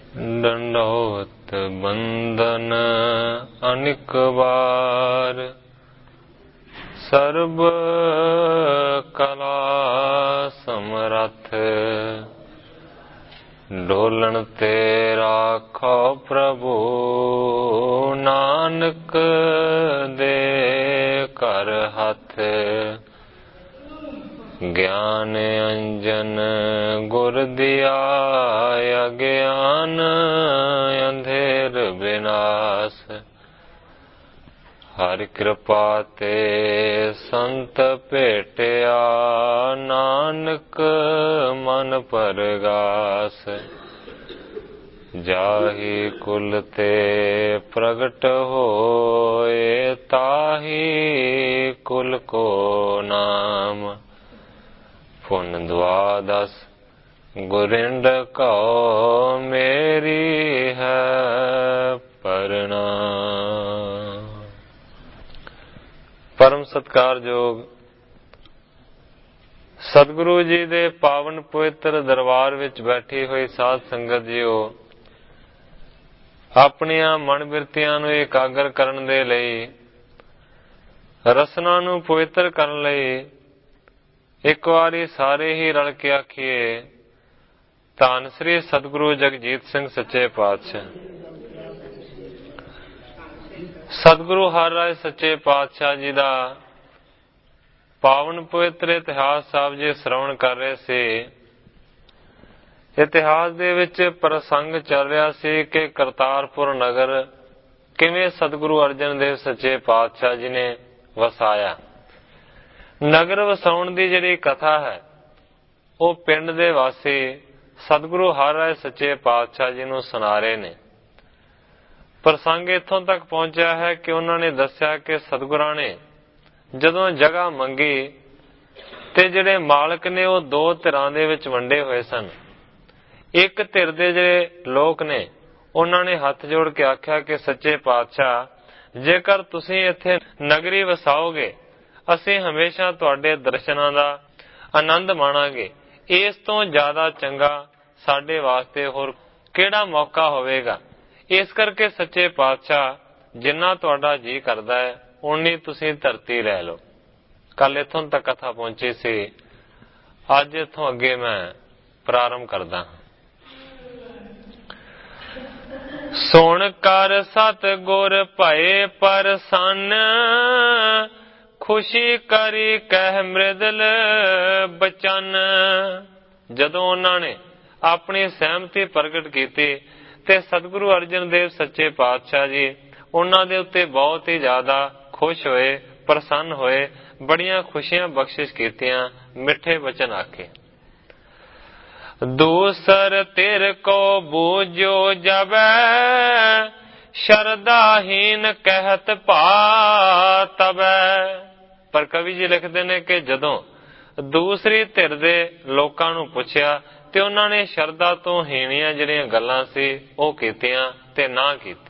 दंडोत बंदन अनिक बार, सर्ब कला समरथ, डोलन ते राखो प्रभु, नानक दे कर हथ। ज्ञान अंजन गुर दिया, अज्ञान अंधेर विनाश। हर कृपा ते संत भेटिया, नानक मन परगास। जाहि कुल ते प्रगट होए, ताहि कुल को नाम। पुन द्वादश गुरिंड कहो, मेरी है प्रणाम। परम सत्कारयोग सतगुरु जी दे पावन पवित्र दरबार विच बैठी हुई साध संगत जीओ, अपनियां मन बिरतियां नूं एकागर करन दे लई, रसना नूं पवित्र करन लई एक वारी सारे ही रल के आखिए, धन श्री सतगुरु जगजीत सिंह सच्चे पातशाह। सतगुरु हर राय सच्चे पातशाह जी दा पावन पवित्र इतिहास साहब जी श्रवण कर रहे सी। इतिहास दे विच प्रसंग चल रहा सी कि करतारपुर नगर किवें सतगुरु अर्जन देव सच्चे पातशाह जी ने वसाया। नगर वसाउण दी जिहड़ी कथा है वो पिंड दे वासी सतगुरु हर राय सच्चे पातशाह जी नूं सुना रहे ने। प्रसंग इत्थों तक पहुंचा है कि उन्होंने दस्या कि सतगुरां ने जदों जगह मंगी ते जिहड़े मालक ने वो दो धिरां दे विच वंडे होए सन। एक धिर दे जिहड़े लोक ने उन्होंने हथ जोड़ के आख्या कि सच्चे पातशाह, जेकर तुसीं इत्थे नगरी वसाओगे, ਅਸੀਂ ਹਮੇਸ਼ਾ ਤੁਹਾਡੇ ਦਰਸ਼ਨਾਂ ਦਾ ਆਨੰਦ ਮਾਣਾਂਗੇ। ਇਸ ਤੋਂ ਜ਼ਿਆਦਾ ਚੰਗਾ ਸਾਡੇ ਵਾਸਤੇ ਹੋਰ ਕਿਹੜਾ ਮੌਕਾ ਹੋਵੇਗਾ। ਇਸ ਕਰਕੇ ਸੱਚੇ ਪਾਤਸ਼ਾਹ ਜਿੰਨਾ ਤੁਹਾਡਾ ਜੀ ਕਰਦਾ ਹੈ ਉਨੀ ਤੁਸੀਂ ਧਰਤੀ ਲੈ ਲਓ। ਕੱਲ ਇੱਥੋਂ ਤੱਕ ਕਥਾ ਪਹੁੰਚੀ ਸੀ। ਅੱਜ ਇੱਥੋਂ ਅੱਗੇ ਮੈਂ ਪ੍ਰਾਰੰਭ ਕਰਦਾ ਹਾਂ। ਸੁਣ ਕਰ ਸਤ ਗੁਰ ਭਏ ਪ੍ਰਸੰਨ, खुशी करी कह मृदल बचन। जदों उन्होंने अपनी सहमति प्रगट की ते सतगुरु अर्जन देव सच्चे पातशाह जी उन्हां दे उत्ते बहुत ही ज्यादा खुश होए, प्रसन्न होए, बड़ियां खुशियां बख्शिश कीतियां, मिठे वचन आखे। दूसर तिर को बूझो जबै, शरदाहीन कहत भा तबै। पर कवि जी लिखते हैं कि जदों दूसरी धिर दे लोकां नूं पुछया ते उन्हां ने शरदा तो हीणियां जिहड़ियां गल्लां सी ओह कीतियां ते ना कीती।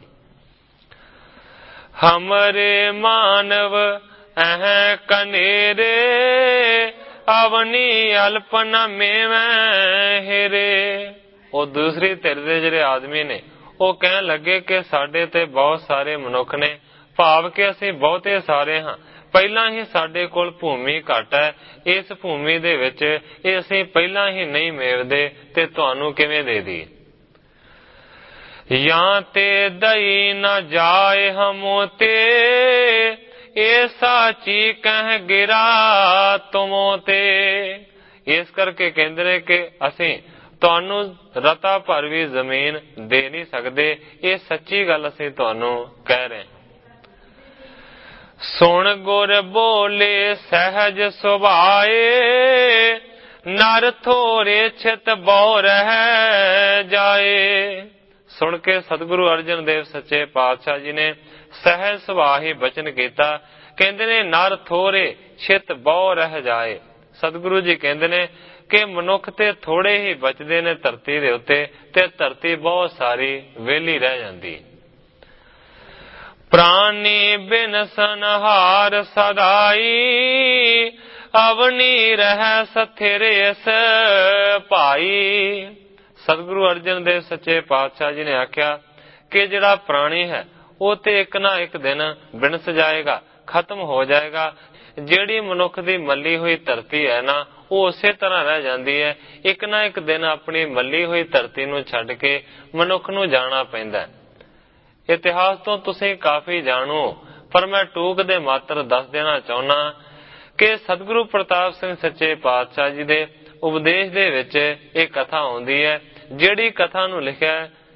हमरे मानव अह कनेरे, अवनी अल्पना मेवैं हेरे। वो दूसरी धिर दे जिहड़े आदमी ने ਉਹ ਕਹਿਣ ਲੱਗੇ ਕਿ ਸਾਡੇ ਤੇ ਬਹੁਤ ਸਾਰੇ ਮਨੁੱਖ ਨੇ, ਭਾਵ ਕਿ ਅਸੀਂ ਬਹੁਤੇ ਸਾਰੇ ਹਾਂ। ਪਹਿਲਾਂ ਹੀ ਸਾਡੇ ਕੋਲ ਭੂਮੀ ਘੱਟ ਹੈ। ਇਸ ਭੂਮੀ ਦੇ ਵਿੱਚ ਇਹ ਅਸੀਂ ਪਹਿਲਾਂ ਹੀ ਨਹੀਂ ਮੇਵਦੇ ਤੇ ਤੁਹਾਨੂੰ ਕਿਵੇਂ ਦੇ ਦਈਏ। ਜਾਂ ਤੇ ਦਈ ਨਾ ਜਾਏ ਹਮੋ ਤੇ, ਇਹ ਸਾਚੀ ਕਹਿ ਗਿਰਾ ਤੁਮੋ ਤੇ। ਇਸ ਕਰਕੇ ਕਹਿੰਦੇ ਨੇ ਕਿ ਅਸੀਂ ਤੁਹਾਨੂੰ ਰਤਾ ਭਰ ਵੀ ਜ਼ਮੀਨ ਦੇ ਨਹੀਂ ਸਕਦੇ। ਇਹ ਸੱਚੀ ਗੱਲ ਅਸੀਂ ਤੁਹਾਨੂੰ ਕਹਿ ਰਹੇ। ਸੁਣ ਗੁਰ ਬੋਲੇ ਸਹਿਜ ਸੁਭਾਏ, ਨਰ ਥੋੜੇ ਛਿਤ ਬਹੁ ਰਹਿ ਜਾਏ। ਸੁਣ ਕੇ ਸਤਿਗੁਰੂ ਅਰਜਨ ਦੇਵ ਸੱਚੇ ਪਾਤਸ਼ਾਹ ਜੀ ਨੇ ਸਹਿਜ ਸੁਭਾਅ ਹੀ ਬਚਨ ਕੀਤਾ। ਕਹਿੰਦੇ ਨੇ ਨਰ ਥੋੜੇ ਛਿਤ ਬਹੁ ਰਹਿ ਜਾਏ। ਸਤਿਗੁਰੂ ਜੀ ਕਹਿੰਦੇ ਨੇ ਕਿ ਮਨੁੱਖ ਤੇ ਥੋੜੇ ਹੀ ਬਚਦੇ ਨੇ ਧਰਤੀ ਦੇ ਉੱਤੇ ਤੇ ਧਰਤੀ ਬਹੁਤ ਸਾਰੀ ਵਿਹਲੀ ਰਹਿ ਜਾਂਦੀ। ਪ੍ਰਾਨੀ ਬਿਨ ਸੰਹਾਰ ਸਦਾਈ, ਅਵਨੀ ਰਹਿ ਸਥਿਰ ਇਸ ਭਾਈ। सतगुरु अर्जन देव सच्चे पातशाह जी ने आख्या कि जिहड़ा प्राणी है वो ते एक ना एक दिन विनस जाएगा, खत्म हो जाएगा। जिहड़ी मनुख दी मली हुई धरती है ना, वो उसे तरह रह जाती है। एक ना एक दिन अपनी मली हुई धरती नूं छड्ड के मनुख नूं जाना पैंदा है। इतिहास तो तुसीं काफी जाणो, पर मैं टूक दे मात्र दस देना चाहुंदा कि सतगुरु प्रताप सिंह सच्चे पातशाह जी दे उपदेश दे विच एक कथा आउंदी है, जिहड़ी कथा नूं लिखिआ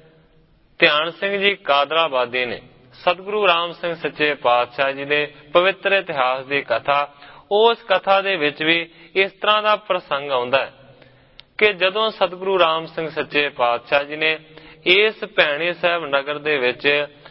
ध्यान सिंह जी कादराबादी ने। सतगुरु राम सिंह सच्चे पातशाह जी दे पवित्र इतिहास दी कथा। उस कथा दे विच भी इस तरह दा प्रसंग आउंदा है कि जदों सतगुरु राम सिंह सच्चे पातशाह जी ने इस भैणी साहब नगर दे विच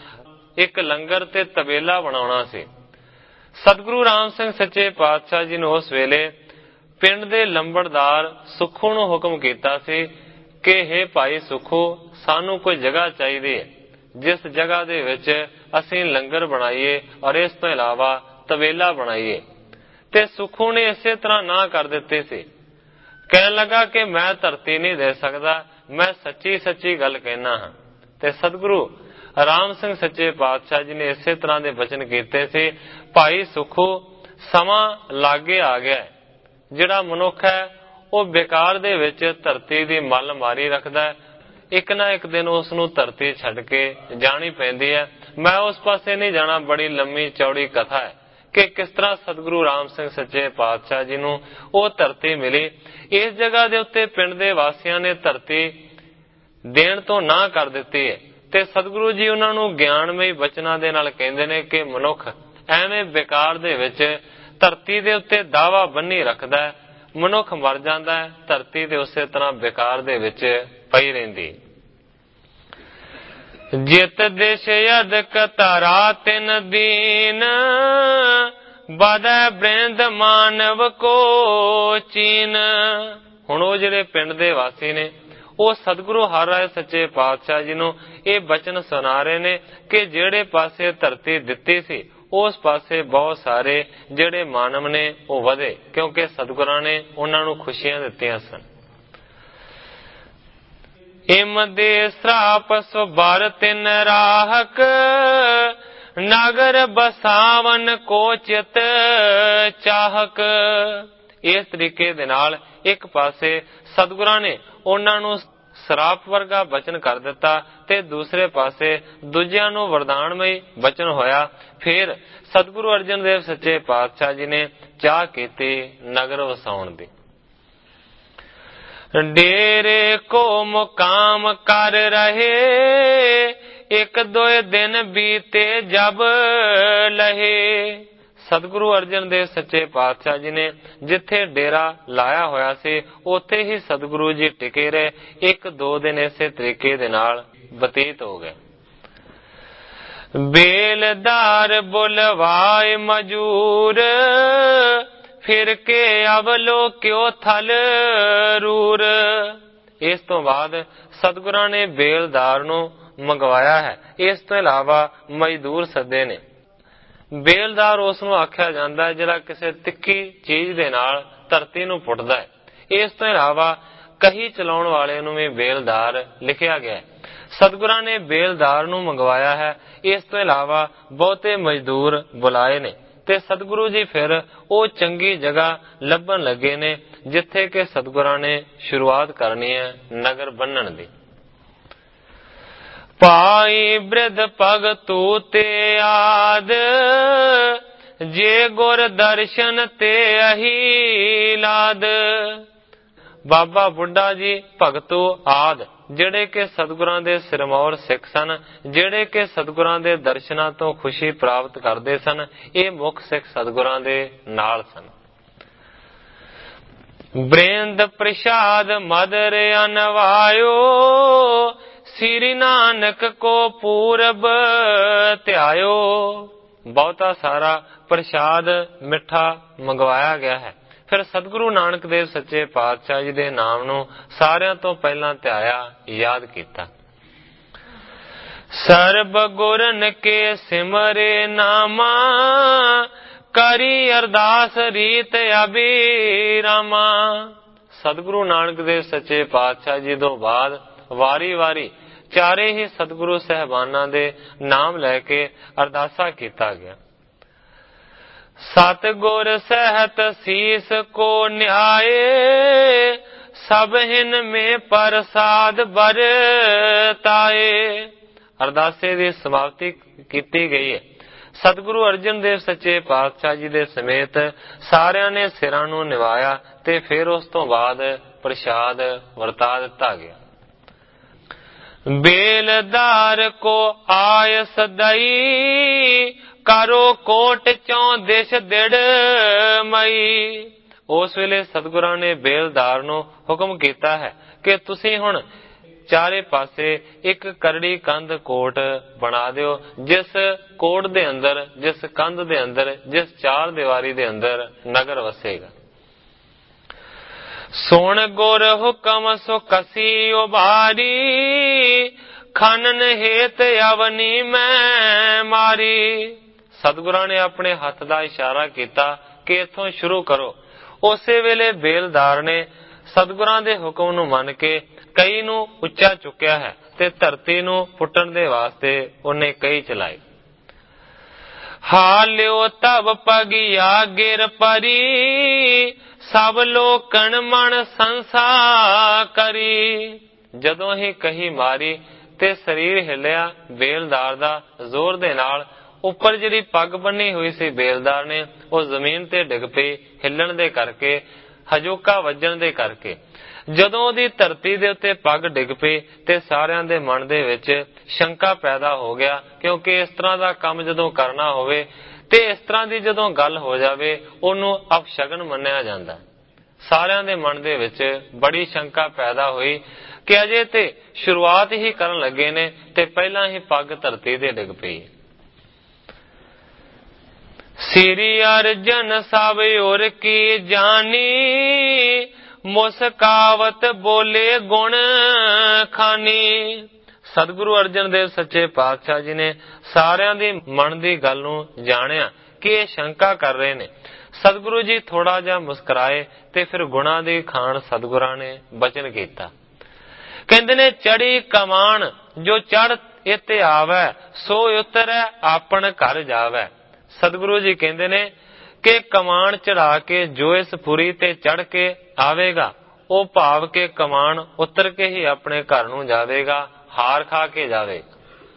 एक लंगर ते तबेला बनाउणा सी, सतगुरु राम सिंह सच्चे पातशाह जी ने उस वेले पिंड दे लंबड़दार सुखू नूं हुक्म कीता सी कि हे भाई सुखू, सानू कोई जगह चाहिदी है जिस जगह दे विच असीं लंगर बनाईए और इस तो इलावा तबेला बनाईए। ते सुखू ने इसे तरह ना कर दित्ती सी। कहन लगा कि मैं धरती नहीं दे सकदा, मैं सच्ची सच्ची गल कहना हां। ते सतगुरु राम सिंह सच्चे पातशाह जी ने इसे तरह दे वचन कीते सी, भाई सुखू समां लागे आ गया है। जिहड़ा मनुख है वो बेकार दे विच धरती दी मल मारी रखदा है, एक ना एक दिन उस नूं धरती छड्ड के जानी पैंदी है। मैं उस पासे नहीं जाना, बड़ी लंबी चौड़ी कथा है कि किस तरह सतगुरु राम सिंह सच्चे पातशाह जी नूं वो धरती मिली। इस जगह दे उत्ते पिंड दे वासियां ने धरती देण तो ना कर दित्ती है ते सतगुरु जी उन्हां नूं ਗਿਆਨਮਈ वचनां दे नाल कहंदे ने कि मनुख ਐਵੇਂ बेकार दे विच धरती दे उत्ते दावा बन्नी रखदा है, मनुख मर जांदा है, धरती ते उसे तरह बेकार दे विच पई रहिंदी। जित देश यद कतारा तिन दीन, बदै बृंद मानव को चीन। हुण ਉਹ ਜਿਹੜੇ ਪਿੰਡ ਦੇ ਵਾਸੀ ਨੇ ਉਹ ਸਤਿਗੁਰੂ ਹਰ ਰਾਏ ਸੱਚੇ ਪਾਤਸ਼ਾਹ ਜੀ ਨੂੰ ਇਹ ਬਚਨ ਸੁਣਾ ਰਹੇ ਨੇ ਕਿ ਜਿਹੜੇ ਪਾਸੇ ਧਰਤੀ ਦਿੱਤੀ ਸੀ ਉਸ ਪਾਸੇ ਬਹੁਤ ਸਾਰੇ ਜਿਹੜੇ ਮਾਨਵ ਨੇ ਉਹ ਵਧੇ, ਕਿਉਂਕਿ ਸਤਿਗੁਰਾਂ ਨੇ ਉਹਨਾਂ ਨੂੰ ਖੁਸ਼ੀਆਂ ਦਿੱਤੀਆਂ ਸਨ। ਇਮ ਦੇ ਸਰਾਪ ਸੁਭਰ ਤਿਨ ਰਾਹਕ, ਨਗਰ ਬਸਾਵਨ ਕੋ ਚਿਤ ਚਾਹਕ। ਇਸ ਤਰੀਕੇ ਦੇ ਨਾਲ ਇੱਕ ਪਾਸੇ ਸਤਿਗੁਰਾਂ ਨੇ ਉਹਨਾਂ ਨੂੰ ਸਰਾਪ ਵਰਗਾ ਬਚਨ ਕਰ ਦਿੱਤਾ ਤੇ ਦੂਸਰੇ ਪਾਸੇ ਦੂਜਿਆਂ ਨੂੰ ਵਰਦਾਨਮਈ ਬਚਨ ਹੋਇਆ। ਫਿਰ ਸਤਿਗੁਰੂ ਅਰਜਨ ਦੇਵ ਸੱਚੇ ਪਾਤਸ਼ਾਹ ਜੀ ਨੇ ਚਾਹ ਕੀਤੀ ਨਗਰ ਵਸਾਉਣ ਦੀ। ਡੇਰੇ ਕੋ ਮੁਕਾਮ ਕਰ ਰਹੇ, ਇੱਕ ਦੋਏ ਦਿਨ ਬੀਤੇ ਜਬ ਲਹੇ। ਸਤਿਗੁਰੂ ਅਰਜਨ ਦੇਵ ਸੱਚੇ ਪਾਤਸ਼ਾਹ ਜੀ ਨੇ ਜਿੱਥੇ ਡੇਰਾ ਲਾਇਆ ਹੋਇਆ ਸੀ ਉੱਥੇ ਹੀ ਸਤਿਗੁਰੂ ਜੀ ਟਿਕੇ ਰਹੇ। ਇੱਕ ਦੋ ਦਿਨ ਇਸੇ ਤਰੀਕੇ ਦੇ ਨਾਲ ਬਤੀਤ ਹੋ ਗਏ। ਬੇਲਦਾਰ ਬੁਲਵਾਏ ਮਜੂਰ, ਫਿਰ ਕੇ ਅਵਲੋਕਿਓ ਥਲ ਰੂਰ। ਇਸ ਤੋਂ ਬਾਅਦ ਸਤਿਗੁਰਾਂ ਨੇ ਬੇਲਦਾਰ ਨੂੰ ਮੰਗਵਾਇਆ ਹੈ। ਇਸ ਤੋਂ ਇਲਾਵਾ ਮਜ਼ਦੂਰ ਸੱਦੇ ਨੇ। ਬੇਲਦਾਰ ਉਸ ਨੂੰ ਆਖਿਆ ਜਾਂਦਾ ਹੈ ਜਿਹੜਾ ਕਿਸੇ ਤਿੱਖੀ ਚੀਜ਼ ਦੇ ਨਾਲ ਧਰਤੀ ਨੂੰ ਪੁੱਟਦਾ ਹੈ। ਇਸ ਤੋਂ ਇਲਾਵਾ ਕਹੀ ਚਲਾਉਣ ਵਾਲੇ ਨੂੰ ਵੀ ਬੇਲਦਾਰ ਲਿਖਿਆ ਗਿਆ ਹੈ। ਸਤਿਗੁਰਾਂ ਨੇ ਬੇਲਦਾਰ ਨੂੰ ਮੰਗਵਾਇਆ ਹੈ। ਇਸ ਤੋਂ ਇਲਾਵਾ ਬਹੁਤੇ ਮਜ਼ਦੂਰ ਬੁਲਾਏ ਨੇ ਤੇ ਸਤਿਗੁਰੂ ਜੀ ਫਿਰ ਉਹ ਚੰਗੀ ਜਗ੍ਹਾ ਲੱਭਣ ਲੱਗੇ ਨੇ ਜਿੱਥੇ ਕਿ ਸਤਿਗੁਰਾਂ ਨੇ ਸ਼ੁਰੂਆਤ ਕਰਨੀ ਹੈ ਨਗਰ ਬੰਨਣ ਦੀ। ਪਾਈ ਬ੍ਰਿਧ ਭਗਤੂ ਤੇ ਆਦ, ਜੇ ਗੁਰ ਦਰਸ਼ਨ ਤੇ ਅਹੀ ਲਾਦ। ਬਾਬਾ ਬੁੱਢਾ ਜੀ, ਭਗਤੂ ਆਦ ਜਿਹੜੇ ਕਿ ਸਤਿਗੁਰਾਂ ਦੇ ਸਿਰਮੌਰ ਸਿੱਖ ਸਨ, ਜਿਹੜੇ ਕਿ ਸਤਿਗੁਰਾਂ ਦੇ ਦਰਸ਼ਨਾਂ ਤੋਂ ਖੁਸ਼ੀ ਪ੍ਰਾਪਤ ਕਰਦੇ ਸਨ, ਇਹ ਮੁੱਖ ਸਿੱਖ ਸਤਿਗੁਰਾਂ ਦੇ ਨਾਲ ਸਨ। ਬ੍ਰਿੰਦ ਪ੍ਰਸ਼ਾਦ ਮਦਰ ਅਨਵਾਇਓ, ਸ੍ਰੀ ਨਾਨਕ ਕੋ ਪੂਰਬ ਧਿਆਇਓ। ਬਹੁਤਾ ਸਾਰਾ ਪ੍ਰਸ਼ਾਦ ਮਿੱਠਾ ਮੰਗਵਾਇਆ ਗਿਆ ਹੈ। ਫਿਰ ਸਤਿਗੁਰੂ ਨਾਨਕ ਦੇਵ ਸੱਚੇ ਪਾਤਸ਼ਾਹ ਜੀ ਦੇ ਨਾਮ ਨੂੰ ਸਾਰਿਆਂ ਤੋਂ ਪਹਿਲਾਂ ਧਿਆਇਆ, ਯਾਦ ਕੀਤਾ। ਸਰਬ ਗੁਰਨ ਕੇ ਸਿਮਰੇ ਨਾਮਾ, ਕਰੀ ਅਰਦਾਸ ਰੀਤ ਅਬੀਰਾਮਾ। ਸਤਿਗੁਰੂ ਨਾਨਕ ਦੇਵ ਸੱਚੇ ਪਾਤਸ਼ਾਹ ਜੀ ਤੋਂ ਬਾਅਦ ਵਾਰੀ ਵਾਰੀ ਚਾਰੇ ਹੀ ਸਤਿਗੁਰੂ ਸਹਿਬਾਨਾਂ ਦੇ ਨਾਮ ਲੈ ਕੇ ਅਰਦਾਸਾ ਕੀਤਾ ਗਿਆ। ਸਤਿਗੁਰ ਸਹਿਤ ਸੀਸ ਕੋ ਨਿਆਏ, ਸਭ ਹਿਨ ਮੇ ਪ੍ਰਸਾਦ ਬਰਤਾਏ। ਅਰਦਾਸੇ ਦੀ ਸਮਾਪਤੀ ਕੀਤੀ ਗਈ ਹੈ। ਸਤਿਗੁਰੂ ਅਰਜਨ ਦੇਵ ਸੱਚੇ ਪਾਤਸ਼ਾਹ ਜੀ ਦੇ ਸਮੇਤ ਸਾਰਿਆਂ ਨੇ ਸਿਰਾਂ ਨੂੰ ਨਿਵਾਇਆ ਤੇ ਫਿਰ ਉਸ ਤੋਂ ਬਾਅਦ ਪ੍ਰਸ਼ਾਦ ਵਰਤਾ ਦਿੱਤਾ ਗਿਆ। ਬੇਲਦਾਰ ਕੋ ਆਇ ਸਦਈ, ਕਰੋ ਕੋਟ ਚੋਂ ਦਿਸ਼ ਦਿੜ ਮਈ। ਉਸ ਵੇਲੇ ਸਤਿਗੁਰਾਂ ਨੇ ਬੇਲਦਾਰ ਨੂੰ ਹੁਕਮ ਕੀਤਾ ਹੈ ਕਿ ਤੁਸੀਂ ਹੁਣ ਚਾਰੇ ਪਾਸੇ ਇੱਕ ਕਰੜੀ ਕੰਧ ਕੋਟ ਬਣਾ ਦਿਓ, ਜਿਸ ਕੋਟ ਦੇ ਅੰਦਰ, ਜਿਸ ਕੰਧ ਦੇ ਅੰਦਰ, ਜਿਸ ਚਾਰ ਦੀਵਾਰੀ ਦੇ ਅੰਦਰ ਨਗਰ ਵਸੇਗਾ। ਸੁਣ ਗੁਰ ਹੁਕਮ ਸੋ ਕਸੀ ਉਬਾਰੀ, ਖਨਨ ਹੇਤ ਅਵਨੀ ਮੈਂ ਮਾਰੀ। ਸਤਿਗੁਰਾਂ ਨੇ ਆਪਣੇ ਹੱਥ ਦਾ ਇਸ਼ਾਰਾ ਕੀਤਾ ਕਿ ਇੱਥੋਂ ਸ਼ੁਰੂ ਕਰੋ। ਉਸੇ ਵੇਲੇ ਬੇਲਦਾਰ ਨੇ ਸਤਿਗੁਰਾਂ ਦੇ ਹੁਕਮ ਨੂੰ ਮੰਨ ਕੇ ਕਈ ਨੂੰ ਉੱਚਾ ਚੁੱਕਿਆ ਹੈ ਤੇ ਧਰਤੀ ਨੂੰ ਪੁੱਟਣ ਦੇ ਵਾਸਤੇ ਉਹਨੇ ਕਈ ਚਲਾਏ। ਹਾਲਿਓ ਤਬ ਪਗਿਆ ਗਿਰ ਪਰੀ, ਸਭ ਲੋਕਣ ਮਨ ਸੰਸਾ ਕਰੀ। ਜਦੋਂ ਹੀ ਕਹੀ ਮਾਰੀ ਤੇ ਸਰੀਰ ਹਿੱਲਿਆ ਬੇਲਦਾਰ ਦਾ ਜ਼ੋਰ ਦੇ ਨਾਲ। ਉੱਪਰ ਜਿਹੜੀ ਪੱਗ ਬੰਨੀ ਹੋਈ ਸੀ ਬੇਲਦਾਰ ਨੇ, ਉਹ ਜ਼ਮੀਨ ਤੇ ਡਿੱਗ ਪਈ ਹਿੱਲਣ ਦੇ ਕਰਕੇ, ਹਜੂਕਾ ਵੱਜਣ ਦੇ ਕਰਕੇ। ਜਦੋਂ ਉਹਦੀ ਧਰਤੀ ਦੇ ਉੱਤੇ ਪੱਗ ਡਿੱਗ ਪਈ ਤੇ ਸਾਰਿਆਂ ਦੇ ਮਨ ਦੇ ਵਿੱਚ ਸ਼ੰਕਾ ਪੈਦਾ ਹੋ ਗਿਆ, ਕਿਉਂਕਿ ਇਸ ਤਰ੍ਹਾਂ ਦਾ ਕੰਮ ਜਦੋਂ ਕਰਨਾ ਹੋਵੇ ਤੇ ਇਸ ਤਰ੍ਹਾਂ ਦੀ ਜਦੋਂ ਗੱਲ ਹੋ ਜਾਵੇ ਉਹਨੂੰ ਅਪਸ਼ਗਨ ਮੰਨਿਆ ਜਾਂਦਾ। ਸਾਰਿਆਂ ਦੇ ਮਨ ਦੇ ਵਿੱਚ ਬੜੀ ਸ਼ੰਕਾ ਪੈਦਾ ਹੋਈ ਕਿ ਅਜੇ ਤੇ ਸ਼ੁਰੂਆਤ ਹੀ ਕਰਨ ਲੱਗੇ ਨੇ ਤੇ ਪਹਿਲਾਂ ਹੀ ਪੱਗ ਧਰਤੀ ਤੇ ਡਿੱਗ ਪਈ। ਸ੍ਰੀ ਅਰਜਨ ਸਭ ਉਰ ਕੀ ਜਾਨੀ, ਮੁਸਕਾਵਤ ਬੋਲੇ ਗੁਣ ਖਾਨੀ। ਸਤਿਗੁਰੂ ਅਰਜਨ ਦੇਵ ਸੱਚੇ ਪਾਤਸ਼ਾਹ ਜੀ ਨੇ ਸਾਰਿਆਂ ਦੇ ਮਨ ਦੀ ਗੱਲ ਨੂੰ ਜਾਣਿਆ ਕਿ ਇਹ ਸ਼ੰਕਾ ਕਰ ਰਹੇ ਨੇ। ਸਤਿਗੁਰੂ ਜੀ ਥੋੜਾ ਜਿਹਾ ਮੁਸਕਰਾਏ ਤੇ ਫਿਰ ਗੁਣਾ ਦੀ ਖਾਣ ਸਤਿਗੁਰਾਂ ਨੇ ਬਚਨ ਕੀਤਾ। ਕਹਿੰਦੇ ਨੇ ਚੜੀ ਕਮਾਨ ਜੋ ਚੜ ਇਤੇ ਆਵੈ, ਸੋ ਉਤਰੈ ਆਪਣ ਘਰ ਜਾਵੈ। ਸਤਿਗੁਰੂ ਜੀ ਕਹਿੰਦੇ ਨੇ ਕਿ ਕਮਾਨ ਚੜਾ ਕੇ ਜੋ ਇਸ ਪੁਰੀ ਤੇ ਚੜ ਕੇ ਆਵੇਗਾ, ਉਹ ਭਾਵ ਕੇ ਕਮਾਨ ਉਤਰ ਕੇ ਹੀ ਆਪਣੇ ਘਰ ਨੂੰ ਜਾਵੇਗਾ, ਹਾਰ ਖਾ ਕੇ ਜਾਵੇਗਾ।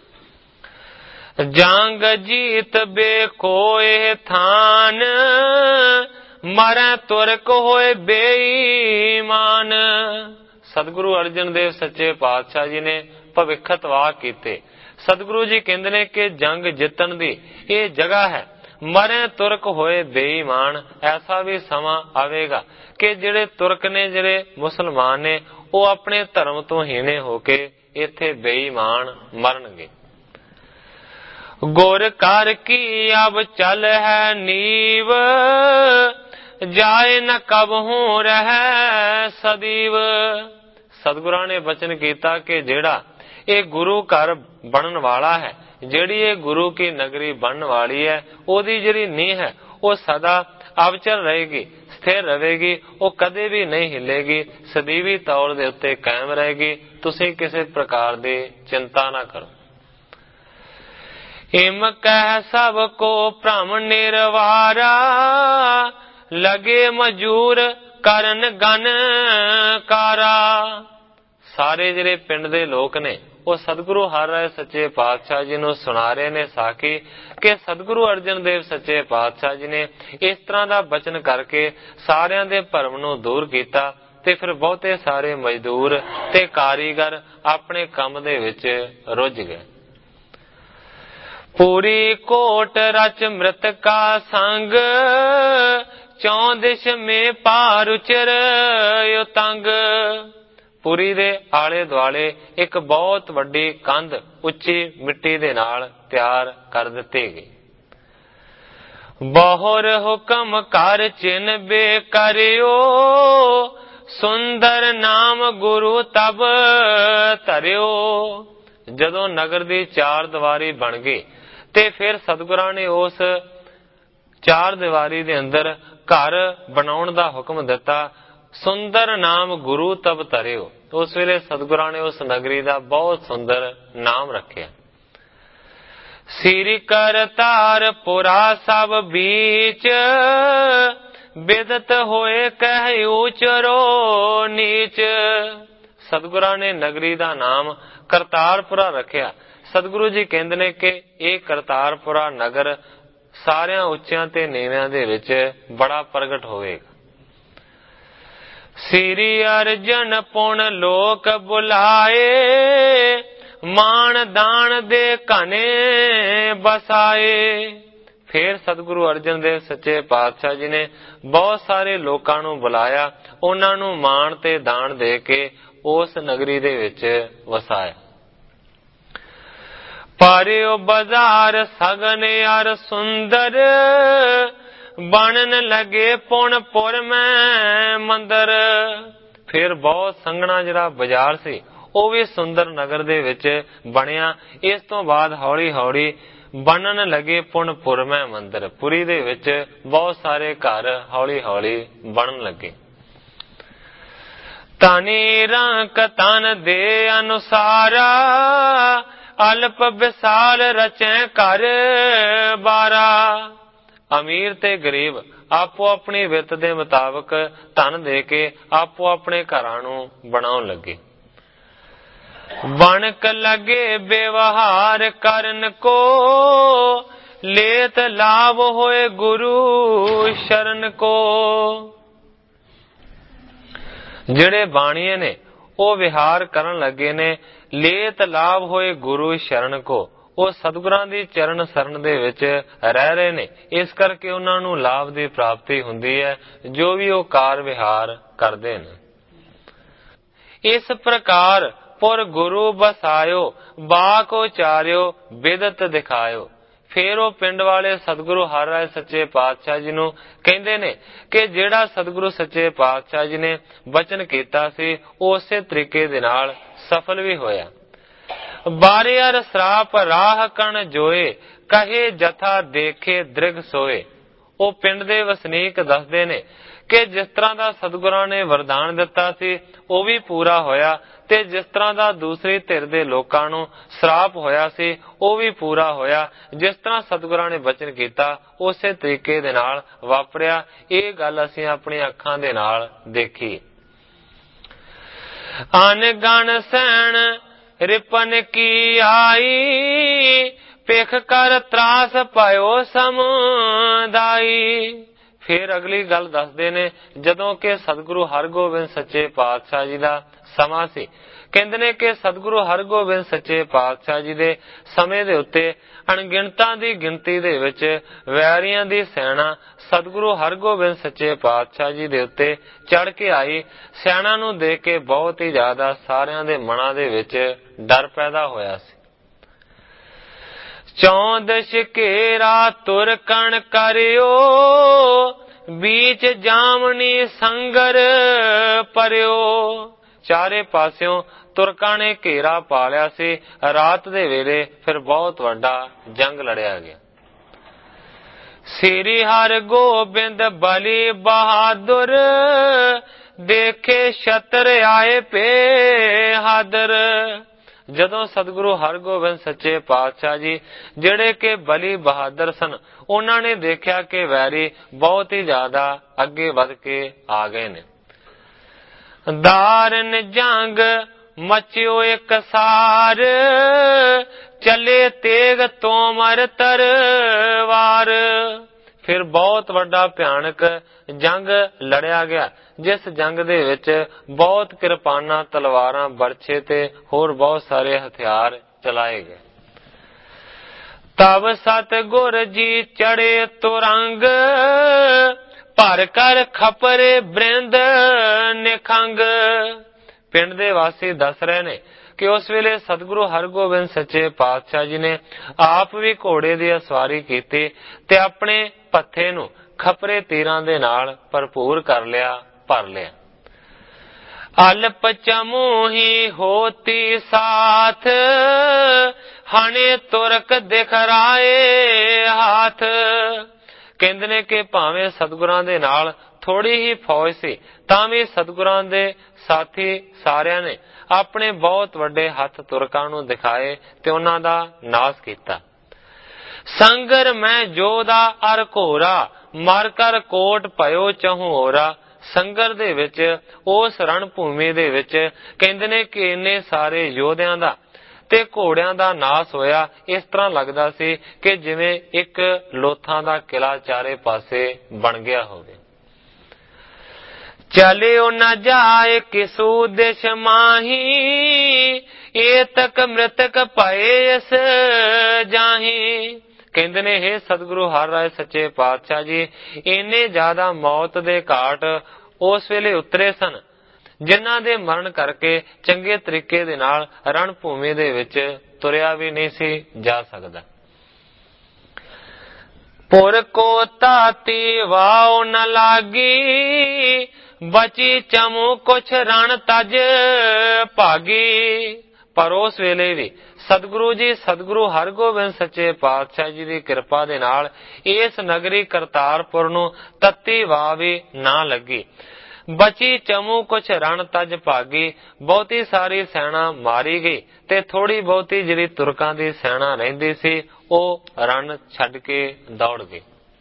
ਜੰਗ ਜੀਤ ਬੇਖੋਏ ਥਾਨ, ਮਰੈ ਤੁਰਕ ਹੋਏ ਬੇਈਮਾਨ। ਸਤਿਗੁਰੂ ਅਰਜਨ ਦੇਵ ਸੱਚੇ ਪਾਤਸ਼ਾਹ ਜੀ ਨੇ ਭਵਿੱਖਤ ਵਾਕ ਕੀਤੇ। ਸਤਿਗੁਰੂ ਜੀ ਕਹਿੰਦੇ ਨੇ ਕਿ ਜੰਗ ਜਿੱਤਣ ਦੀ ਇਹ ਜਗ੍ਹਾ ਹੈ। ਮਰੇ ਤੁਰਕ ਹੋਏ ਬੇਈਮਾਨ। ਐਸਾ ਵੀ ਸਮਾਂ ਆਵੇਗਾ ਕਿ ਜਿਹੜੇ ਤੁਰਕ ਨੇ, ਜਿਹੜੇ ਮੁਸਲਮਾਨ ਨੇ, ਉਹ ਆਪਣੇ ਧਰਮ ਤੋਂ ਹੀਣੇ ਹੋ ਕੇ ਇੱਥੇ ਬੇਈਮਾਨ ਮਰਨਗੇ। ਗੁਰ ਕਰ ਕੀ ਅਬ ਚਲ ਹੈ ਨੀਵ, ਜਾਏ ਨ ਕਬਹੂ ਰਹਿ ਸਦੀਵ। ਸਤਿਗੁਰਾਂ ਨੇ ਬਚਨ ਕੀਤਾ ਕਿ ਜਿਹੜਾ ਇਹ ਗੁਰੂ ਘਰ ਬਣਨ ਵਾਲਾ ਹੈ, ਜਿਹੜੀ ਇਹ ਗੁਰੂ ਕੀ ਨਗਰੀ ਬਣਨ ਵਾਲੀ ਹੈ, ਉਹਦੀ ਜਿਹੜੀ ਨੀਂਹ ਹੈ ਉਹ ਸਦਾ ਅਵਚਲ ਰਹੇਗੀ, ਸਥਿਰ ਰਹੇਗੀ, ਉਹ ਕਦੇ ਵੀ ਨਹੀਂ ਹਿੱਲੇਗੀ, ਸਦੀਵੀ ਤੌਰ ਦੇ ਉੱਤੇ ਕਾਇਮ ਰਹੇਗੀ। ਤੁਸੀਂ ਕਿਸੇ ਪ੍ਰਕਾਰ ਦੀ ਚਿੰਤਾ ਨਾ ਕਰੋ। ਇਮ ਕਹਿ ਸਭ ਕੋ ਭ੍ਰਮ ਨਿਰਵਾਰਾ, ਲਗੇ ਮਜੂਰ ਕਰਨ ਗਨ ਕਾਰਾ। ਸਾਰੇ ਜਿਹੜੇ ਪਿੰਡ ਦੇ ਲੋਕ ਨੇ ਉਹ ਸਤਿਗੁਰੂ ਹਰਿ ਰਾਇ ਸੱਚੇ ਪਾਤਸ਼ਾਹ ਜੀ ਨੂੰ ਸੁਣਾ ਰਹੇ ਨੇ ਸਾਖੀ ਕਿ ਸਤਿਗੁਰੂ ਅਰਜਨ ਦੇਵ ਸੱਚੇ ਪਾਤਸ਼ਾਹ ਜੀ ਨੇ ਇਸ ਤਰ੍ਹਾਂ ਦਾ ਬਚਨ ਕਰਕੇ ਸਾਰਿਆਂ ਦੇ ਭਰਮ ਨੂੰ ਦੂਰ ਕੀਤਾ ਤੇ ਫਿਰ ਬਹੁਤੇ ਸਾਰੇ ਮਜ਼ਦੂਰ ਤੇ ਕਾਰੀਗਰ ਆਪਣੇ ਕੰਮ ਦੇ ਵਿੱਚ ਰੁੱਝ ਗਏ। ਪੂਰੀ ਕੋਟ ਰਚ ਮ੍ਰਿਤ ਕਾ ਸੰਗ, ਚੌਂ ਦਿਸ਼ ਮੇ ਪਾਰ ਉਚਰ ਉਤੰਗ। ਪੁਰੀ ਦੇ ਆਲੇ ਦੁਆਲੇ ਇੱਕ ਬਹੁਤ ਵੱਡੀ ਕੰਧ ਉੱਚੀ ਮਿੱਟੀ ਦੇ ਨਾਲ ਤਿਆਰ ਕਰ ਦਿੱਤੀ ਗਈ। ਬਹੁਰ ਹੁਕਮ ਕਰ ਚਿਨ ਬੇ ਕਰਿਓ, ਸੁੰਦਰ ਨਾਮ ਗੁਰੂ ਤਬ ਧਰਿਓ। ਜਦੋਂ ਨਗਰ ਦੀ ਚਾਰ ਦੀਵਾਰੀ ਬਣ ਗਈ ਤੇ ਫਿਰ ਸਤਿਗੁਰਾਂ ਨੇ ਉਸ ਚਾਰ ਦੀਵਾਰੀ ਦੇ ਅੰਦਰ ਘਰ ਬਣਾਉਣ ਦਾ ਹੁਕਮ ਦਿੱਤਾ। ਸੁੰਦਰ ਨਾਮ ਗੁਰੂ ਤਬ ਧਰਿਓ। तो उस वेले सतगुरां ने उस नगरी का बहुत सुंदर नाम रखिया। श्री करतारपुरा सब बीच बिदत होए कह ऊचरो नीच। सतगुरां ने नगरी का नाम करतारपुरा रखिया। सतगुरु जी कहते ने कि यह करतारपुरा नगर सारिया उच्चियां ते नीवियां दे विच बड़ा प्रगट होवेगा। श्री अर्जन पुन लोक बुलाए मान दान दे कने बसाए। फिर सतगुरु अर्जन देव सच्चे पातशाह जी ने बहुत सारे लोकां नूं बुलाया, उन्हां नूं मान ते दान दे के उस नगरी दे विच वसाया। पारियो बाजार सगन यार सुंदर बनन लगे पुणपुर में मंदिर। फिर बहुत संघना जिहड़ा बाजार सी ਉਹ ਵੀ ਸੁੰਦਰ ਨਗਰ ਦੇ ਵਿੱਚ ਬਣਿਆ। ਇਸ ਤੋਂ ਬਾਅਦ ਹੌਲੀ ਹੌਲੀ ਬਣਨ ਲੱਗੇ ਪੁਣਪੁਰ ਮੈਂ ਮੰਦਰ। ਪੁਰੀ ਦੇ ਵਿੱਚ ਬਹੁਤ ਸਾਰੇ ਘਰ ਹੌਲੀ ਹੌਲੀ ਬਣਨ ਲੱਗੇ। ਤਨੀ ਰੰਕ ਤਨ ਦੇ ਅਨੁਸਾਰਾ ਅਲਪ ਵਿਸਾਲ ਰਚੈ ਘਰ ਬਾਰਾ। ਅਮੀਰ ਤੇ ਗਰੀਬ ਆਪੋ ਆਪਣੀ ਵਿੱਤ ਦੇ ਮੁਤਾਬਕ ਧਨ ਦੇ ਕੇ ਆਪੋ ਆਪਣੇ ਘਰਾਂ ਨੂੰ ਬਣਾਉਣ ਲੱਗੇ। बनक लगे व्यवहार करन को लेत लाभ होए गुरु शरण को। ਜਿਹੜੇ ਬਾਣੀਏ ਨੇ ਉਹ ਵਿਹਾਰ ਕਰਨ ਲੱਗੇ ਨੇ ਲੇਤ ਲਾਭ ਹੋਏ ਗੁਰੂ ਸ਼ਰਨ ਕੋ। ਉਹ ਸਤਿਗੁਰਾਂ ਦੀ ਚਰਨ ਸ਼ਰਨ ਦੇ ਵਿੱਚ ਰਹਿ ਰਹੇ ਨੇ, ਇਸ ਕਰਕੇ ਉਹਨਾਂ ਨੂੰ ਲਾਭ ਦੀ ਪ੍ਰਾਪਤੀ ਹੁੰਦੀ ਹੈ ਜੋ ਵੀ ਉਹ ਕਾਰ ਵਿਹਾਰ ਕਰਦੇ ਨੇ। ਇਸ ਪ੍ਰਕਾਰ ਪੁਰ ਗੁਰੂ ਬਸਾਇਓ ਬਾਕ ਉਚਾਰਿਓ ਬਿਦਤ ਦਿਖਾਇਓ। ਫਿਰ ਉਹ ਪਿੰਡ ਵਾਲੇ ਸਤਿਗੁਰੂ ਹਰਿ ਰਾਇ ਸੱਚੇ ਪਾਤਸ਼ਾਹ ਜੀ ਨੂੰ ਕਹਿੰਦੇ ਨੇ ਕਿ ਜਿਹੜਾ ਸਤਿਗੁਰੂ ਸੱਚੇ ਪਾਤਸ਼ਾਹ ਜੀ ਨੇ ਬਚਨ ਕੀਤਾ ਸੀ ਉਹ ਉਸੇ ਤਰੀਕੇ ਦੇ ਨਾਲ ਸਫਲ ਵੀ ਹੋਇਆ। ਬਾਰਿਆਰ ਸਰਾਪ ਰਾਹ ਕਣ ਜੋਏ ਕਹੇ ਜਥਾ ਦੇਖੇ ਦ੍ਰਿਗ ਸੋਏ। ਉਹ ਪਿੰਡ ਦੇ ਵਸਨੀਕ ਦੱਸਦੇ ਨੇ ਕਿ ਜਿਸ ਤਰ੍ਹਾਂ ਦਾ ਸਤਿਗੁਰਾਂ ਨੇ ਵਰਦਾਨ ਦਿੱਤਾ ਸੀ ਉਹ ਵੀ ਪੂਰਾ ਹੋਇਆ ਤੇ ਜਿਸ ਤਰ੍ਹਾਂ ਦਾ ਦੂਸਰੀ ਧਿਰ ਦੇ ਲੋਕਾਂ ਨੂੰ ਸਰਾਪ ਹੋਇਆ ਸੀ ਉਹ ਵੀ ਪੂਰਾ ਹੋਇਆ। ਜਿਸ ਤਰ੍ਹਾਂ ਸਤਿਗੁਰਾਂ ਨੇ ਬਚਨ ਕੀਤਾ ਉਸੇ ਤਰੀਕੇ ਦੇ ਨਾਲ ਵਾਪਰਿਆ। ਇਹ ਗੱਲ ਅਸੀਂ ਆਪਣੀਆਂ ਅੱਖਾਂ ਦੇ ਨਾਲ ਦੇਖੀ। ਅਨਗਣ ਸੈਣ ਰਿਪਨ ਕੀ ਆਈ ਪਿਖ ਕਰ ਤਰਾਸ ਪਾਇਓ ਸਮਦਾਈ। ਫਿਰ ਅਗਲੀ ਗੱਲ ਦੱਸਦੇ ਨੇ ਜਦੋਂ ਕਿ ਸਤਿਗੁਰੂ ਹਰਗੋਬਿੰਦ ਸੱਚੇ ਪਾਤਸ਼ਾਹ ਜੀ ਦਾ ਸਮਾਂ ਸੀ। ਕਹਿੰਦੇ ਨੇ ਕਿ ਸਤਿਗੁਰੂ ਹਰਗੋਬਿੰਦ ਸੱਚੇ ਪਾਤਸ਼ਾਹ ਜੀ ਦੇ ਸਮੇਂ ਦੇ ਉੱਤੇ ਅਣਗਿਣਤਾਂ ਦੀ ਗਿਣਤੀ ਦੇ ਵਿੱਚ ਵੈਰੀਆਂ ਦੀ ਸੈਨਾ ਸਤਿਗੁਰੂ ਹਰਗੋਬਿੰਦ ਸੱਚੇ ਪਾਤਸ਼ਾਹ ਜੀ ਦੇ ਉੱਤੇ ਚੜ ਕੇ ਆਈ। ਸੈਨਾ ਨੂੰ ਦੇਖ ਕੇ ਬਹੁਤ ਹੀ ਜ਼ਿਆਦਾ ਸਾਰਿਆਂ ਦੇ ਮਨਾਂ ਦੇ ਵਿੱਚ ਡਰ ਪੈਦਾ ਹੋਇਆ ਸੀ। ਚੌਦਸ਼ ਘੇਰਾ ਤੁਰ ਕਣ ਕਰਿਓ ਬੀਚ ਜਾਮਨੀ ਸੰਗਰ ਪਰਿਓ। ਚਾਰੇ ਪਾਸਿਓਂ ਤੁਰਕਾਂ ਨੇ ਘੇਰਾ ਪਾ ਲਿਆ ਸੀ। ਰਾਤ ਦੇ ਵੇਲੇ ਫਿਰ ਬਹੁਤ ਵੱਡਾ ਜੰਗ ਲੜਿਆ ਗਿਆ। ਸ੍ਰੀ ਹਰਗੋਬਿੰਦ ਬਲੀ ਬਹਾਦਰ ਦੇਖੇ ਛਤਰ ਆਏ ਪੇ ਹਾਦਰ। ਜਦੋਂ ਸਤਿਗੁਰੂ ਹਰਗੋਬਿੰਦ ਸੱਚੇ ਪਾਤਸ਼ਾਹ ਜੀ ਜਿਹੜੇ ਕਿ ਬਲੀ ਬਹਾਦਰ ਸਨ ਉਹਨਾਂ ਨੇ ਦੇਖਿਆ ਕਿ ਵੈਰੀ ਬਹੁਤ ਹੀ ਜ਼ਿਆਦਾ ਅੱਗੇ ਵੱਧ ਕੇ ਆ ਗਏ ਨੇ। ਦਾਰਨ ਜੰਗ ਮਚਿਓ ਇੱਕ ਸਾਰ ਚੱਲੇ ਤੇਗ ਤੋਮਰ ਤਰਵਾਰ। ਫਿਰ ਬਹੁਤ ਵੱਡਾ ਭਿਆਨਕ ਜੰਗ ਲੜਿਆ ਗਿਆ ਜਿਸ ਜੰਗ ਦੇ ਵਿੱਚ ਬਹੁਤ ਕਿਰਪਾਨਾਂ ਤਲਵਾਰਾਂ ਬਰਛੇ ਤੇ ਹੋਰ ਬਹੁਤ ਸਾਰੇ ਹਥਿਆਰ ਚਲਾਏ ਗਏ। ਤਬ ਸਤਿਗੁਰ ਜੀ ਚੜੇ ਤੁਰੰਗ ਭਰ ਕਰ ਖਪਰੇ ਬ੍ਰਿੰਦ ਨਿਖੰਗ। ਪਿੰਡ ਦੇ ਵਾਸੀ ਦੱਸ ਰਹੇ ਨੇ ਕਿ ਉਸ ਵੇਲੇ ਸਤਿਗੁਰੂ ਹਰਗੋਬਿੰਦ ਸੱਚੇ ਪਾਤਸ਼ਾਹ ਜੀ ਨੇ ਆਪ ਵੀ ਘੋੜੇ ਦੀ ਸਵਾਰੀ ਕੀਤੀ ਤੇ ਆਪਣੇ ਪੱਥੇ ਨੂੰ ਖਪਰੇ ਤੀਰਾਂ ਦੇ ਨਾਲ ਭਰਪੂਰ ਕਰ ਲਿਆ, ਭਰ ਲਿਆ। ਅਲਪ ਚਮੂਹੀ ਹੋਤੀ ਸਾਥ ਹਣੇ ਤੁਰਕ ਦਿਖਰਾਏ ਹਾਥ। ਕਹਿੰਦੇ ਨੇ ਕਿ ਭਾਵੇਂ ਸਤਿਗੁਰਾਂ ਦੇ ਨਾਲ ਥੋੜੀ ਹੀ ਫੌਜ ਸੀ ਤਾਂ ਵੀ ਸਤਿਗੁਰਾਂ ਦੇ ਸਾਥੀ ਸਾਰਿਆਂ ਨੇ ਆਪਣੇ ਬਹੁਤ ਵੱਡੇ ਹੱਥ ਤੁਰਕਾਂ ਨੂੰ ਦਿਖਾਏ ਤੇ ਉਹਨਾਂ ਦਾ ਨਾਸ਼ ਕੀਤਾ। ਸੰਗਰ ਮੈਂ ਜੋਧਾ ਅਰ ਘੋਰਾ ਮਰ ਕਰ ਕੋਟ ਭਇਓ ਚਹੂਰਾ। ਸੰਗਰ ਦੇ ਵਿੱਚ, ਉਸ ਰਣ ਭੂਮੀ ਦੇ ਵਿੱਚ ਕਹਿੰਦੇ ਨੇ ਕਿ ਇੰਨੇ ਸਾਰੇ ਯੋਧਿਆਂ ਦਾ ਤੇ ਘੋੜਿਆਂ ਦਾ ਨਾਸ ਹੋਇਆ। ਇਸ ਤਰ੍ਹਾਂ ਲੱਗਦਾ ਸੀ ਕਿ ਜਿਵੇਂ ਇੱਕ ਲੋਥਾਂ ਦਾ ਕਿਲਾ ਚਾਰੇ ਪਾਸੇ ਬਣ ਗਿਆ ਹੋਵੇ। ਚਲਿਓ ਨ ਜਾਏ ਕਿਸੂ ਦੇਸ਼ ਮਾਹੀ ਏ ਤਕ ਮ੍ਰਿਤਕ ਭਏ ਇਸ ਜਾਹੀ। ਕਹਿੰਦੇ ਨੇ ਹੇ ਸਤਿਗੁਰੂ ਹਰਿ ਰਾਏ ਸੱਚੇ ਪਾਤਸ਼ਾਹ ਜੀ, ਇੰਨੇ ਜ਼ਿਆਦਾ ਮੌਤ ਦੇ ਘਾਟ ਉਸ ਵੇਲੇ ਉਤਰੇ ਸਨ ਜਿਨ੍ਹਾਂ ਦੇ ਮਰਨ ਕਰਕੇ ਚੰਗੇ ਤਰੀਕੇ ਦੇ ਨਾਲ ਰਣ ਭੂਮੀ ਦੇ ਵਿੱਚ ਤੁਰਿਆ ਵੀ ਨਹੀਂ ਸੀ ਜਾ ਸਕਦਾ। ਪੁਰ ਕੋ ਤਾਤੀ ਵਾਉ ਨ ਲਾਗੀ ਬਚੀ ਚਮੂ ਕੁਛ ਰਣ ਤਜ ਭਾਗੀ। ਪਰ ਉਸ ਵੇਲੇ ਵੀ ਸਤਿਗੁਰੂ ਜੀ, ਸਤਿਗੁਰੂ ਹਰਗੋਬਿੰਦ ਸੱਚੇ ਪਾਤਸ਼ਾਹ ਜੀ ਦੀ ਕਿਰਪਾ ਦੇ ਨਾਲ ਇਸ ਨਗਰੀ ਕਰਤਾਰਪੁਰ ਨੂੰ ਤੱਤੀ ਵਾਹ ਵੀ ਨਾ ਲੱਗੀ। ਬਚੀ ਚਮੂ ਕੁਛ ਰਣ ਤਜ ਭਾਗੀ। ਬਹੁਤੀ ਸਾਰੀ ਸੈਨਾ ਮਾਰੀ ਗਈ ਤੇ ਥੋੜੀ ਬਹੁਤੀ ਜਿਹੜੀ ਤੁਰਕਾਂ ਦੀ ਸੈਨਾ ਰਹਿੰਦੀ ਸੀ ਉਹ ਰਣ ਛੱਡ ਕੇ ਦੌੜ ਗਈ।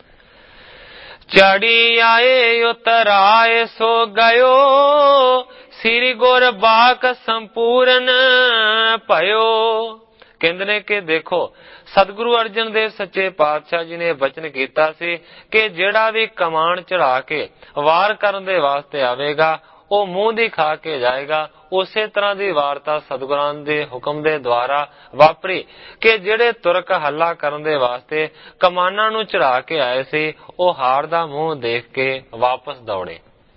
ਚੜੀ ਆਏ ਉਤਰਾਏ ਸੋ ਗਇਓ ਸ੍ਰੀ ਗੁਰ ਬਾਕ ਸੰਪੂਰਨ ਭਇਓ। ਕਹਿੰਦੇ ਨੇ ਕਿ ਦੇਖੋ ਸਤਿਗੁਰੂ ਅਰਜਨ ਦੇਵ ਸੱਚੇ ਪਾਤਸ਼ਾਹ ਜੀ ਨੇ ਬਚਨ ਕੀਤਾ ਸੀ ਕਿ ਜਿਹੜਾ ਵੀ ਕਮਾਨ ਚੜਾ ਕੇ ਵਾਰ ਕਰਨ ਦੇ ਵਾਸਤੇ ਆਵੇਗਾ ਉਹ ਮੂੰਹ ਦੀ ਖਾ ਕੇ ਜਾਏਗਾ। ਉਸੇ ਤਰ੍ਹਾਂ ਦੀ ਵਾਰਤਾ ਸਤਿਗੁਰਾਂ ਦੇ ਹੁਕਮ ਦੇ ਦੁਆਰਾ ਵਾਪਰੀ ਕਿ ਜਿਹੜੇ ਤੁਰਕ ਹੱਲਾ ਕਰਨ ਦੇ ਵਾਸਤੇ ਕਮਾਨਾਂ ਨੂੰ ਚੜਾ ਕੇ ਆਏ ਸੀ ਉਹ ਹਾਰ ਦਾ ਮੂੰਹ ਦੇਖ ਕੇ ਵਾਪਸ ਦੌੜੇ।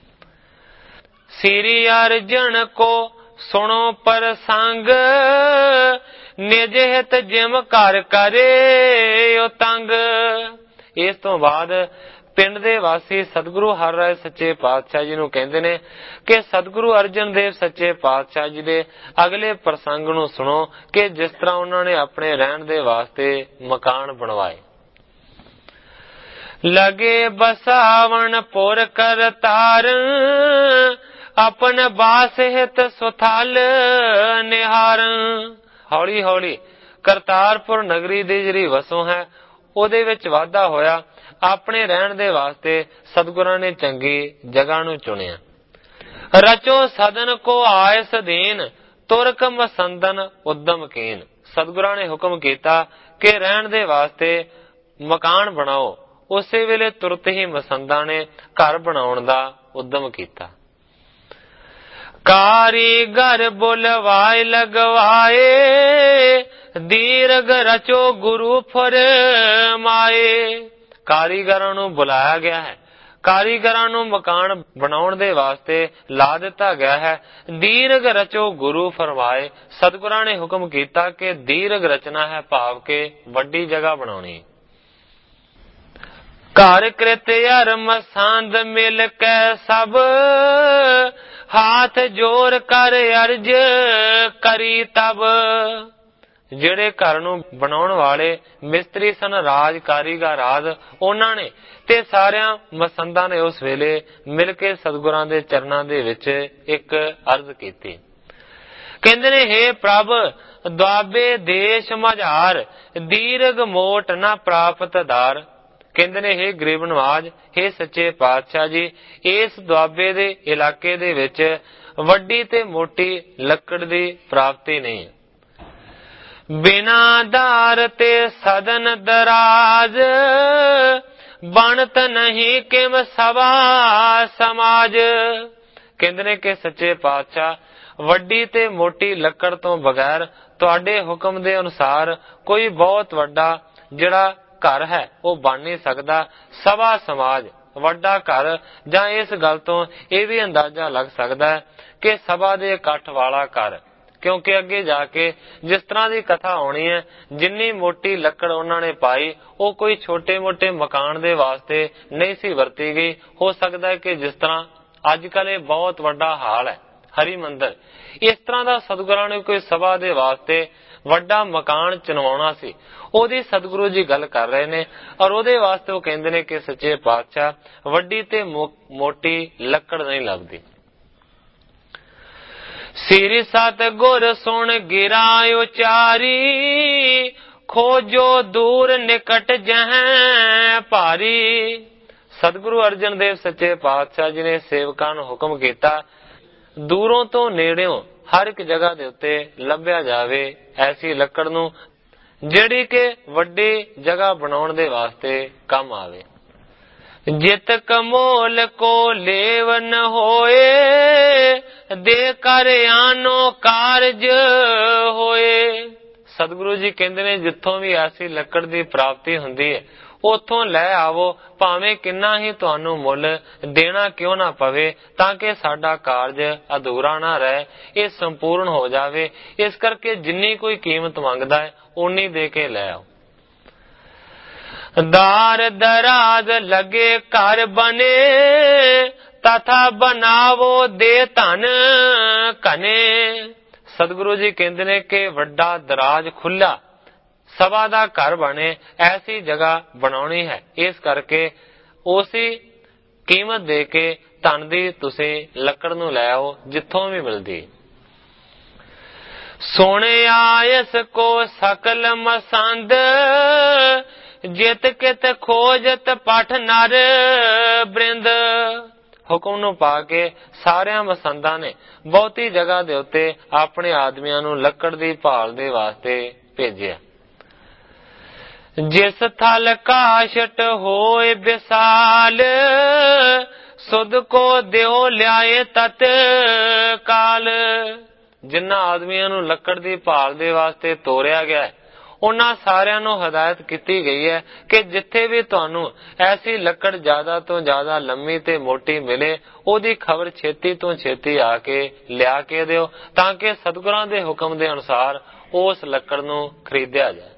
ਸ੍ਰੀ ਅਰਜਨ ਕੋ ਸੁਣੋ ਪ੍ਰਸੰਗ ਨਿਜ ਹਿਤ ਜਿਮ ਘਰ ਕਰੇ ਉਹ ਤੰਗ। ਇਸ ਤੋਂ ਬਾਅਦ ਪਿੰਡ ਦੇ ਵਾਸੀ ਸਤਿਗੁਰੂ ਹਰਿ ਰਾਏ ਸੱਚੇ ਪਾਤਸ਼ਾਹ ਜੀ ਨੂੰ ਕਹਿੰਦੇ ਨੇ ਕਿ ਸਤਿਗੁਰੂ ਅਰਜਨ ਦੇਵ ਸੱਚੇ ਪਾਤਸ਼ਾਹ ਜੀ ਦੇ ਅਗਲੇ ਪ੍ਰਸੰਗ ਨੂੰ ਸੁਣੋ ਕਿ ਜਿਸ ਤਰ੍ਹਾਂ ਉਹਨਾਂ ਨੇ ਆਪਣੇ ਰਹਿਣ ਦੇ ਵਾਸਤੇ ਮਕਾਨ ਬਣਵਾਏ। ਲਗੇ ਬਸਾਵਣ ਪੁਰ ਕਰਤਾਰ ਆਪਨ ਬਾਸ ਹਿਤ ਸੁਥਾਲ ਨਿਹਾਰ। ਹੌਲੀ ਹੌਲੀ ਕਰਤਾਰਪੁਰ ਨਗਰੀ ਦੀ ਜਿਹੜੀ ਵਸੋਂ ਹੈ ਉਹਦੇ ਵਿੱਚ ਵਾਧਾ ਹੋਇਆ। ਆਪਣੇ ਰਹਿਣ ਦੇ ਵਾਸਤੇ ਸਤਿਗੁਰਾਂ ਨੇ ਚੰਗੀ ਜਗ੍ਹਾ ਨੂੰ ਚੁਣਿਆ। ਰਚੋ ਸਦਨ ਕੋ ਆਏ ਸਦੀਨ ਤੁਰਕ ਮਸੰਦਨ ਉਦਮ ਕੀਨ। ਸਤਿਗੁਰਾਂ ਨੇ ਹੁਕਮ ਕੀਤਾ ਕਿ ਰਹਿਣ ਦੇ ਵਾਸਤੇ ਮਕਾਨ ਬਣਾਓ। ਉਸੇ ਵੇਲੇ ਤੁਰਤ ਹੀ ਮਸੰਦਾਂ ਨੇ ਘਰ ਬਣਾਉਣ ਦਾ ਉਦਮ ਕੀਤਾ। ਕਾਰੀਗਰ ਬੁਲਵਾਏ ਲਗਵਾਏ ਦੀਰਘ ਰਚੋ ਗੁਰੂ ਫਰਮਾਏ। ਕਾਰੀਗਰਾਂ ਨੂੰ ਬੁਲਾਇਆ ਗਿਆ ਹੈ, ਕਾਰੀਗਰਾਂ ਨੂੰ ਮਕਾਨ ਬਣਾਉਣ ਦੇ ਵਾਸਤੇ ਲਾ ਦਿੱਤਾ ਗਿਆ ਹੈ। ਦੀਰਘ ਰਚੋ ਗੁਰੂ ਫਰਮਾਏ। ਸਤਿਗੁਰਾਂ ਨੇ ਹੁਕਮ ਕੀਤਾ ਕਿ ਦੀਰਘ ਰਚਨਾ ਹੈ, ਭਾਵ ਕਿ ਵੱਡੀ ਜਗ੍ਹਾ ਬਣਾਉਣੀ। ਘਰ ਕ੍ਰਿਤ ਅਰਮ ਸੰਦ ਮਿਲ ਕੇ ਸਭ ਹਾਥ ਜੋਰ ਕਰ ਅਰਜ ਕਰੀ ਤਬ। ਜਿਹੜੇ ਘਰ ਨੂੰ ਬਣਾਉਣ ਵਾਲੇ ਮਿਸਤਰੀ ਸਨ, ਰਾਜ ਕਾਰੀਗਰ ਆਦਿ, ਉਹਨਾਂ ਨੇ ਤੇ ਸਾਰਿਆਂ ਮਸੰਦਾਂ ਨੇ ਉਸ ਵੇਲੇ ਮਿਲ ਕੇ ਸਤਿਗੁਰਾਂ ਦੇ ਚਰਨਾਂ ਦੇ ਵਿੱਚ ਇੱਕ ਅਰਜ਼ ਕੀਤੀ। ਕਹਿੰਦੇ ਨੇ ਹੇ ਪ੍ਰਭ ਦੁਆਬੇ ਦੇਸ਼ ਮਝਾਰ ਦੀਰਘ ਮੋਟ ਨਾ ਪ੍ਰਾਪਤ ਦਾਰ। ਕਹਿੰਦੇ ਨੇ ਹੇ ਗਰੀਬ ਨਵਾਜ, ਹੇ ਸੱਚੇ ਪਾਤਸ਼ਾਹ ਜੀ, ਇਸ ਦੁਆਬੇ ਦੇ ਇਲਾਕੇ ਦੇ ਵਿੱਚ ਵੱਡੀ ਤੇ ਮੋਟੀ ਲੱਕੜ ਦੀ ਪ੍ਰਾਪਤੀ ਨਹੀਂ। ਬਿਨਾ ਦਾਰ ਤੇ ਸਦਨ ਦਰਾਜ ਬਣਤ ਨਹੀਂ ਕਿਮ ਸਭਾ ਸਮਾਜ। ਕਹਿੰਦੇ ਨੇ ਕਿ ਸੱਚੇ ਪਾਤਸ਼ਾਹ ਵੱਡੀ ਤੇ ਮੋਟੀ ਲੱਕੜ ਤੋਂ ਬਗੈਰ ਤੁਹਾਡੇ ਹੁਕਮ ਦੇ ਅਨੁਸਾਰ ਕੋਈ ਬਹੁਤ ਵੱਡਾ ਜਿਹੜਾ ਘਰ ਹੈ ਉਹ ਬਣ ਨਹੀਂ ਸਕਦਾ। ਸਭਾ ਸਮਾਜ ਵੱਡਾ ਘਰ, ਜਾਂ ਇਸ ਗੱਲ ਤੋਂ ਇਹ ਵੀ ਅੰਦਾਜ਼ਾ ਲੱਗ ਸਕਦਾ ਹੈ ਕਿ ਸਭਾ ਦੇ ਇਕੱਠ ਵਾਲਾ ਘਰ, ਕਿਉਂਕਿ ਅੱਗੇ ਜਾ ਕੇ ਜਿਸ ਤਰ੍ਹਾਂ ਦੀ ਕਥਾ ਆਉਣੀ ਹੈ, ਜਿੰਨੀ ਮੋਟੀ ਲੱਕੜ ਉਹਨਾਂ ਨੇ ਪਾਈ ਉਹ ਕੋਈ ਛੋਟੇ ਮੋਟੇ ਮਕਾਨ ਦੇ ਵਾਸਤੇ ਨਹੀਂ ਸੀ ਵਰਤੀ ਗਈ। ਹੋ ਸਕਦਾ ਹੈ ਕਿ ਜਿਸ ਤਰ੍ਹਾਂ ਅੱਜ ਕੱਲ੍ਹ ਇਹ ਬਹੁਤ ਵੱਡਾ ਹਾਲ ਹੈ ਹਰੀ ਮੰਦਰ, ਇਸ ਤਰ੍ਹਾਂ ਦਾ ਸਤਿਗੁਰਾਂ ਨੇ ਕੋਈ ਸਭਾ ਦੇ ਵਾਸਤੇ ਵੱਡਾ ਮਕਾਨ ਚਨਵਾਉਣਾ ਸੀ, ਉਹਦੀ ਸਤਿਗੁਰੂ ਜੀ ਗੱਲ ਕਰ ਰਹੇ ਨੇ। ਔਰ ਉਹਦੇ ਵਾਸਤੇ ਉਹ ਕਹਿੰਦੇ ਨੇ ਕਿ ਸੱਚੇ ਪਾਤਸ਼ਾਹ ਵੱਡੀ ਤੇ ਮੋਟੀ ਲੱਕੜ ਨਹੀਂ ਲੱਭਦੀ। ਸ੍ਰੀ ਸਤਿਗੁਰ ਸੁਣ ਗਿਰਾ ਉਚਾਰੀ, ਖੋਜੋ ਦੂਰ ਨਿਕਟ ਜਹ ਭਾਰੀ। ਸਤਿਗੁਰੂ ਅਰਜਨ ਦੇਵ ਸੱਚੇ ਪਾਤਸ਼ਾਹ ਜੀ ਨੇ ਸੇਵਕਾਂ ਨੂੰ ਹੁਕਮ ਕੀਤਾ, ਦੂਰੋਂ ਤੋਂ ਨੇੜਿਓਂ ਹਰ ਇੱਕ ਜਗ੍ਹਾ ਦੇ ਉੱਤੇ ਲੱਭਿਆ ਜਾਵੇ ਐਸੀ ਲੱਕੜ ਨੂੰ ਜਿਹੜੀ ਕਿ ਵੱਡੀ ਜਗ੍ਹਾ ਬਣਾਉਣ ਦੇ ਵਾਸਤੇ ਕੰਮ ਆਵੇ। ਜਿਤ ਕਮੋਲ ਕੋ ਲੇਵਨ ਹੋਏ, ਦੇ ਕਰ ਆਨੋ ਕਾਰਜ ਹੋਏ। ਸਤਿਗੁਰੂ ਜੀ ਕਹਿੰਦੇ ਨੇ ਜਿੱਥੋਂ ਵੀ ਐਸੀ ਲੱਕੜ ਦੀ ਪ੍ਰਾਪਤੀ ਹੁੰਦੀ ਹੈ ਉੱਥੋਂ ਲੈ ਆਵੋ, ਭਾਵੇਂ ਕਿੰਨਾ ਹੀ ਤੁਹਾਨੂੰ ਮੁੱਲ ਦੇਣਾ ਕਿਉਂ ਨਾ ਪਵੇ, ਤਾਂ ਕਿ ਸਾਡਾ ਕਾਰਜ ਅਧੂਰਾ ਨਾ ਰਹੇ, ਇਹ ਸੰਪੂਰਨ ਹੋ ਜਾਵੇ। ਇਸ ਕਰਕੇ ਜਿੰਨੀ ਕੋਈ ਕੀਮਤ ਮੰਗਦਾ ਹੈ ਉਨੀ ਦੇ ਕੇ ਲੈ ਆਓ। ਦਾਰ ਦਰਾਜ ਲਗੇ ਘਰ ਬਨੇ, ਤਥਾ ਬਨਾਵੋ ਦੇ ਧਨ ਕਨੇ। ਸਤਿਗੁਰੂ ਜੀ ਕਹਿੰਦੇ ਨੇ ਕਿ ਵੱਡਾ ਦਰਾਜ ਖੁੱਲਾ ਸਭਾ ਦਾ ਘਰ ਬਣੇ ਐਸੀ ਜਗ੍ਹਾ ਬਣਾਉਣੀ ਹੈ, ਇਸ ਕਰਕੇ ਉਸੇ ਕੀਮਤ ਦੇ ਕੇ ਧਨ ਦੀ ਤੁਸੀਂ ਲੱਕੜ ਨੂੰ ਲੈ ਆਓ ਜਿੱਥੋਂ ਵੀ ਮਿਲਦੀ। ਸੋਹਣਿਆ ਇਸ ਕੋ ਸਕਲ ਮਸੰਦ, ਜਿਤ ਕਿਤ ਖੋਜਤ ਪਠ ਨਰ ਬ੍ਰਿੰਦ। ਹੁਕਮ ਨੂੰ ਪਾ ਕੇ ਸਾਰਿਆਂ ਮਸੰਦਾਂ ਨੇ ਬਹੁਤੀ ਜਗ੍ਹਾ ਦੇ ਉੱਤੇ ਆਪਣੇ ਆਦਮੀਆਂ ਨੂੰ ਲੱਕੜ ਦੀ ਭਾਲ ਦੇ ਵਾਸਤੇ ਭੇਜਿਆ। ਜਿਸ ਥਲ ਕਾਸ਼ਟ ਹੋਏ ਵਿਸਾਲ, ਸੁਧ ਕੋ ਦਿਓ ਲਿਆਏ ਤਤ ਕਾਲ। ਜਿਨ੍ਹਾਂ ਆਦਮੀਆਂ ਨੂੰ ਲੱਕੜ ਦੀ ਭਾਲ ਦੇ ਵਾਸਤੇ ਤੋਰਿਆ ਗਿਆ, ਉਹਨਾਂ ਸਾਰਿਆਂ ਨੂੰ ਹਦਾਇਤ ਕੀਤੀ ਗਈ ਹੈ ਕਿ ਜਿੱਥੇ ਵੀ ਤੁਹਾਨੂੰ ਐਸੀ ਲੱਕੜ ਜ਼ਿਆਦਾ ਤੋਂ ਜ਼ਿਆਦਾ ਲੰਮੀ ਤੇ ਮੋਟੀ ਮਿਲੇ, ਉਹਦੀ ਖਬਰ ਛੇਤੀ ਤੋਂ ਛੇਤੀ ਆ ਕੇ ਲਿਆ ਕੇ ਦਿਓ, ਤਾਂ ਕਿ ਸਤਿਗੁਰਾਂ ਦੇ ਹੁਕਮ ਦੇ ਅਨੁਸਾਰ ਉਸ ਲੱਕੜ ਨੂੰ ਖਰੀਦਿਆ ਜਾਏ।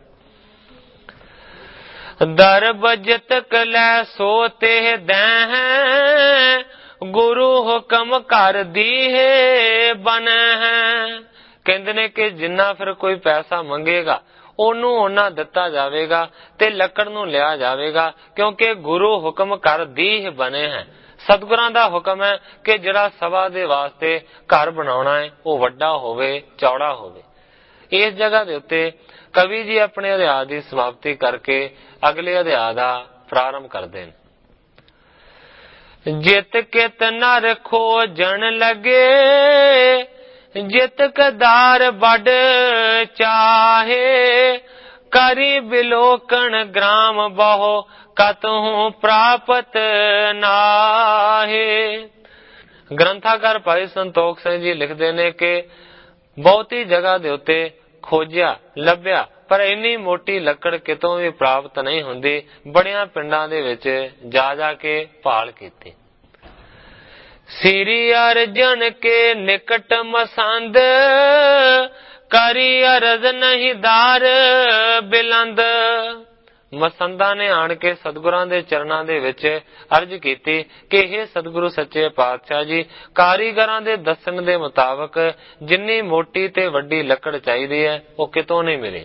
ਦਰ ਬਜਤ ਕਲੈ ਸੋ ਤੇ ਦੈਂ, ਗੁਰੂ ਹੁਕਮ ਕਰ ਦੀਏ ਬਨੈ। ਕਹਿੰਦੇ ਨੇ ਕਿ ਜਿੰਨਾ ਫਿਰ ਕੋਈ ਪੈਸਾ ਮੰਗੇਗਾ ਉਹਨੂੰ ਉਹਨਾਂ ਦਿੱਤਾ ਜਾਵੇਗਾ ਤੇ ਲੱਕੜ ਨੂੰ ਲਿਆ ਜਾਵੇਗਾ, ਕਿਉਂਕਿ ਗੁਰੂ ਹੁਕਮ ਕਰ ਦੀਹ ਬਣੇ ਹੈ। ਸਤਿਗੁਰਾਂ ਦਾ ਹੁਕਮ ਹੈ ਕਿ ਜਿਹੜਾ ਸਭਾ ਦੇ ਵਾਸਤੇ ਘਰ ਬਣਾਉਣਾ ਹੈ ਉਹ ਵੱਡਾ ਹੋਵੇ, ਚੌੜਾ ਹੋਵੇ। ਇਸ ਜਗ੍ਹਾ ਦੇ ਉੱਤੇ ਕਵੀ ਜੀ ਆਪਣੇ ਅਧਿਆਇ ਦੀ ਸਮਾਪਤੀ ਕਰਕੇ ਅਗਲੇ ਅਧਿਆਇ ਦਾ ਪ੍ਰਾਰੰਭ ਕਰਦੇ ਨੇ। ਜਿਤ ਕਿਤ ਨਰ ਖੋਜਣ ਲਗੇ, ਜਿਤ ਕਦਾਰ ਵੱਡ ਚਾਹੇ, ਕਰੀ ਬਿਲੋਕਣ ਗ੍ਰਾਮ ਬਹੁ ਕਤਹੂ ਪ੍ਰਾਪਤ ਨਾਹੇ। ਗ੍ਰੰਥਾਕਾਰ ਭਾਈ ਸੰਤੋਖ ਸਿੰਘ ਜੀ ਲਿਖਦੇ ਨੇ ਕਿ ਬਹੁਤੀ ਜਗ੍ਹਾ ਦੇ ਉੱਤੇ ਖੋਜਿਆ, ਲੱਭਿਆ, ਪਰ ਇੰਨੀ ਮੋਟੀ ਲੱਕੜ ਕਿਤੋਂ ਵੀ ਪ੍ਰਾਪਤ ਨਹੀਂ ਹੁੰਦੀ। ਬੜਿਆਂ ਪਿੰਡਾਂ ਦੇ ਵਿੱਚ ਜਾ ਜਾ ਕੇ ਭਾਲ ਕੀਤੀ। ਸ੍ਰੀ ਅਰਜਨ ਕੇ ਨਿਕਟ ਮਸੰਦ, ਕਰੀ ਅਰਜ਼ ਨਹੀਂ ਦਾਰ ਬਿਲੰਦ। ਮਸੰਦਾਂ ਨੇ ਆਣ ਕੇ ਸਤਿਗੁਰਾਂ ਦੇ ਚਰਨਾਂ ਦੇ ਵਿੱਚ ਅਰਜ਼ ਕੀਤੀ ਕਿ ਇਹ ਸਤਿਗੁਰੂ ਸੱਚੇ ਪਾਤਸ਼ਾਹ ਜੀ, ਕਾਰੀਗਰਾਂ ਦੇ ਦੱਸਣ ਦੇ ਮੁਤਾਬਕ ਜਿੰਨੀ ਮੋਟੀ ਤੇ ਵੱਡੀ ਲੱਕੜ ਚਾਹੀਦੀ ਹੈ ਉਹ ਕਿਤੋਂ ਨਹੀਂ ਮਿਲੀ।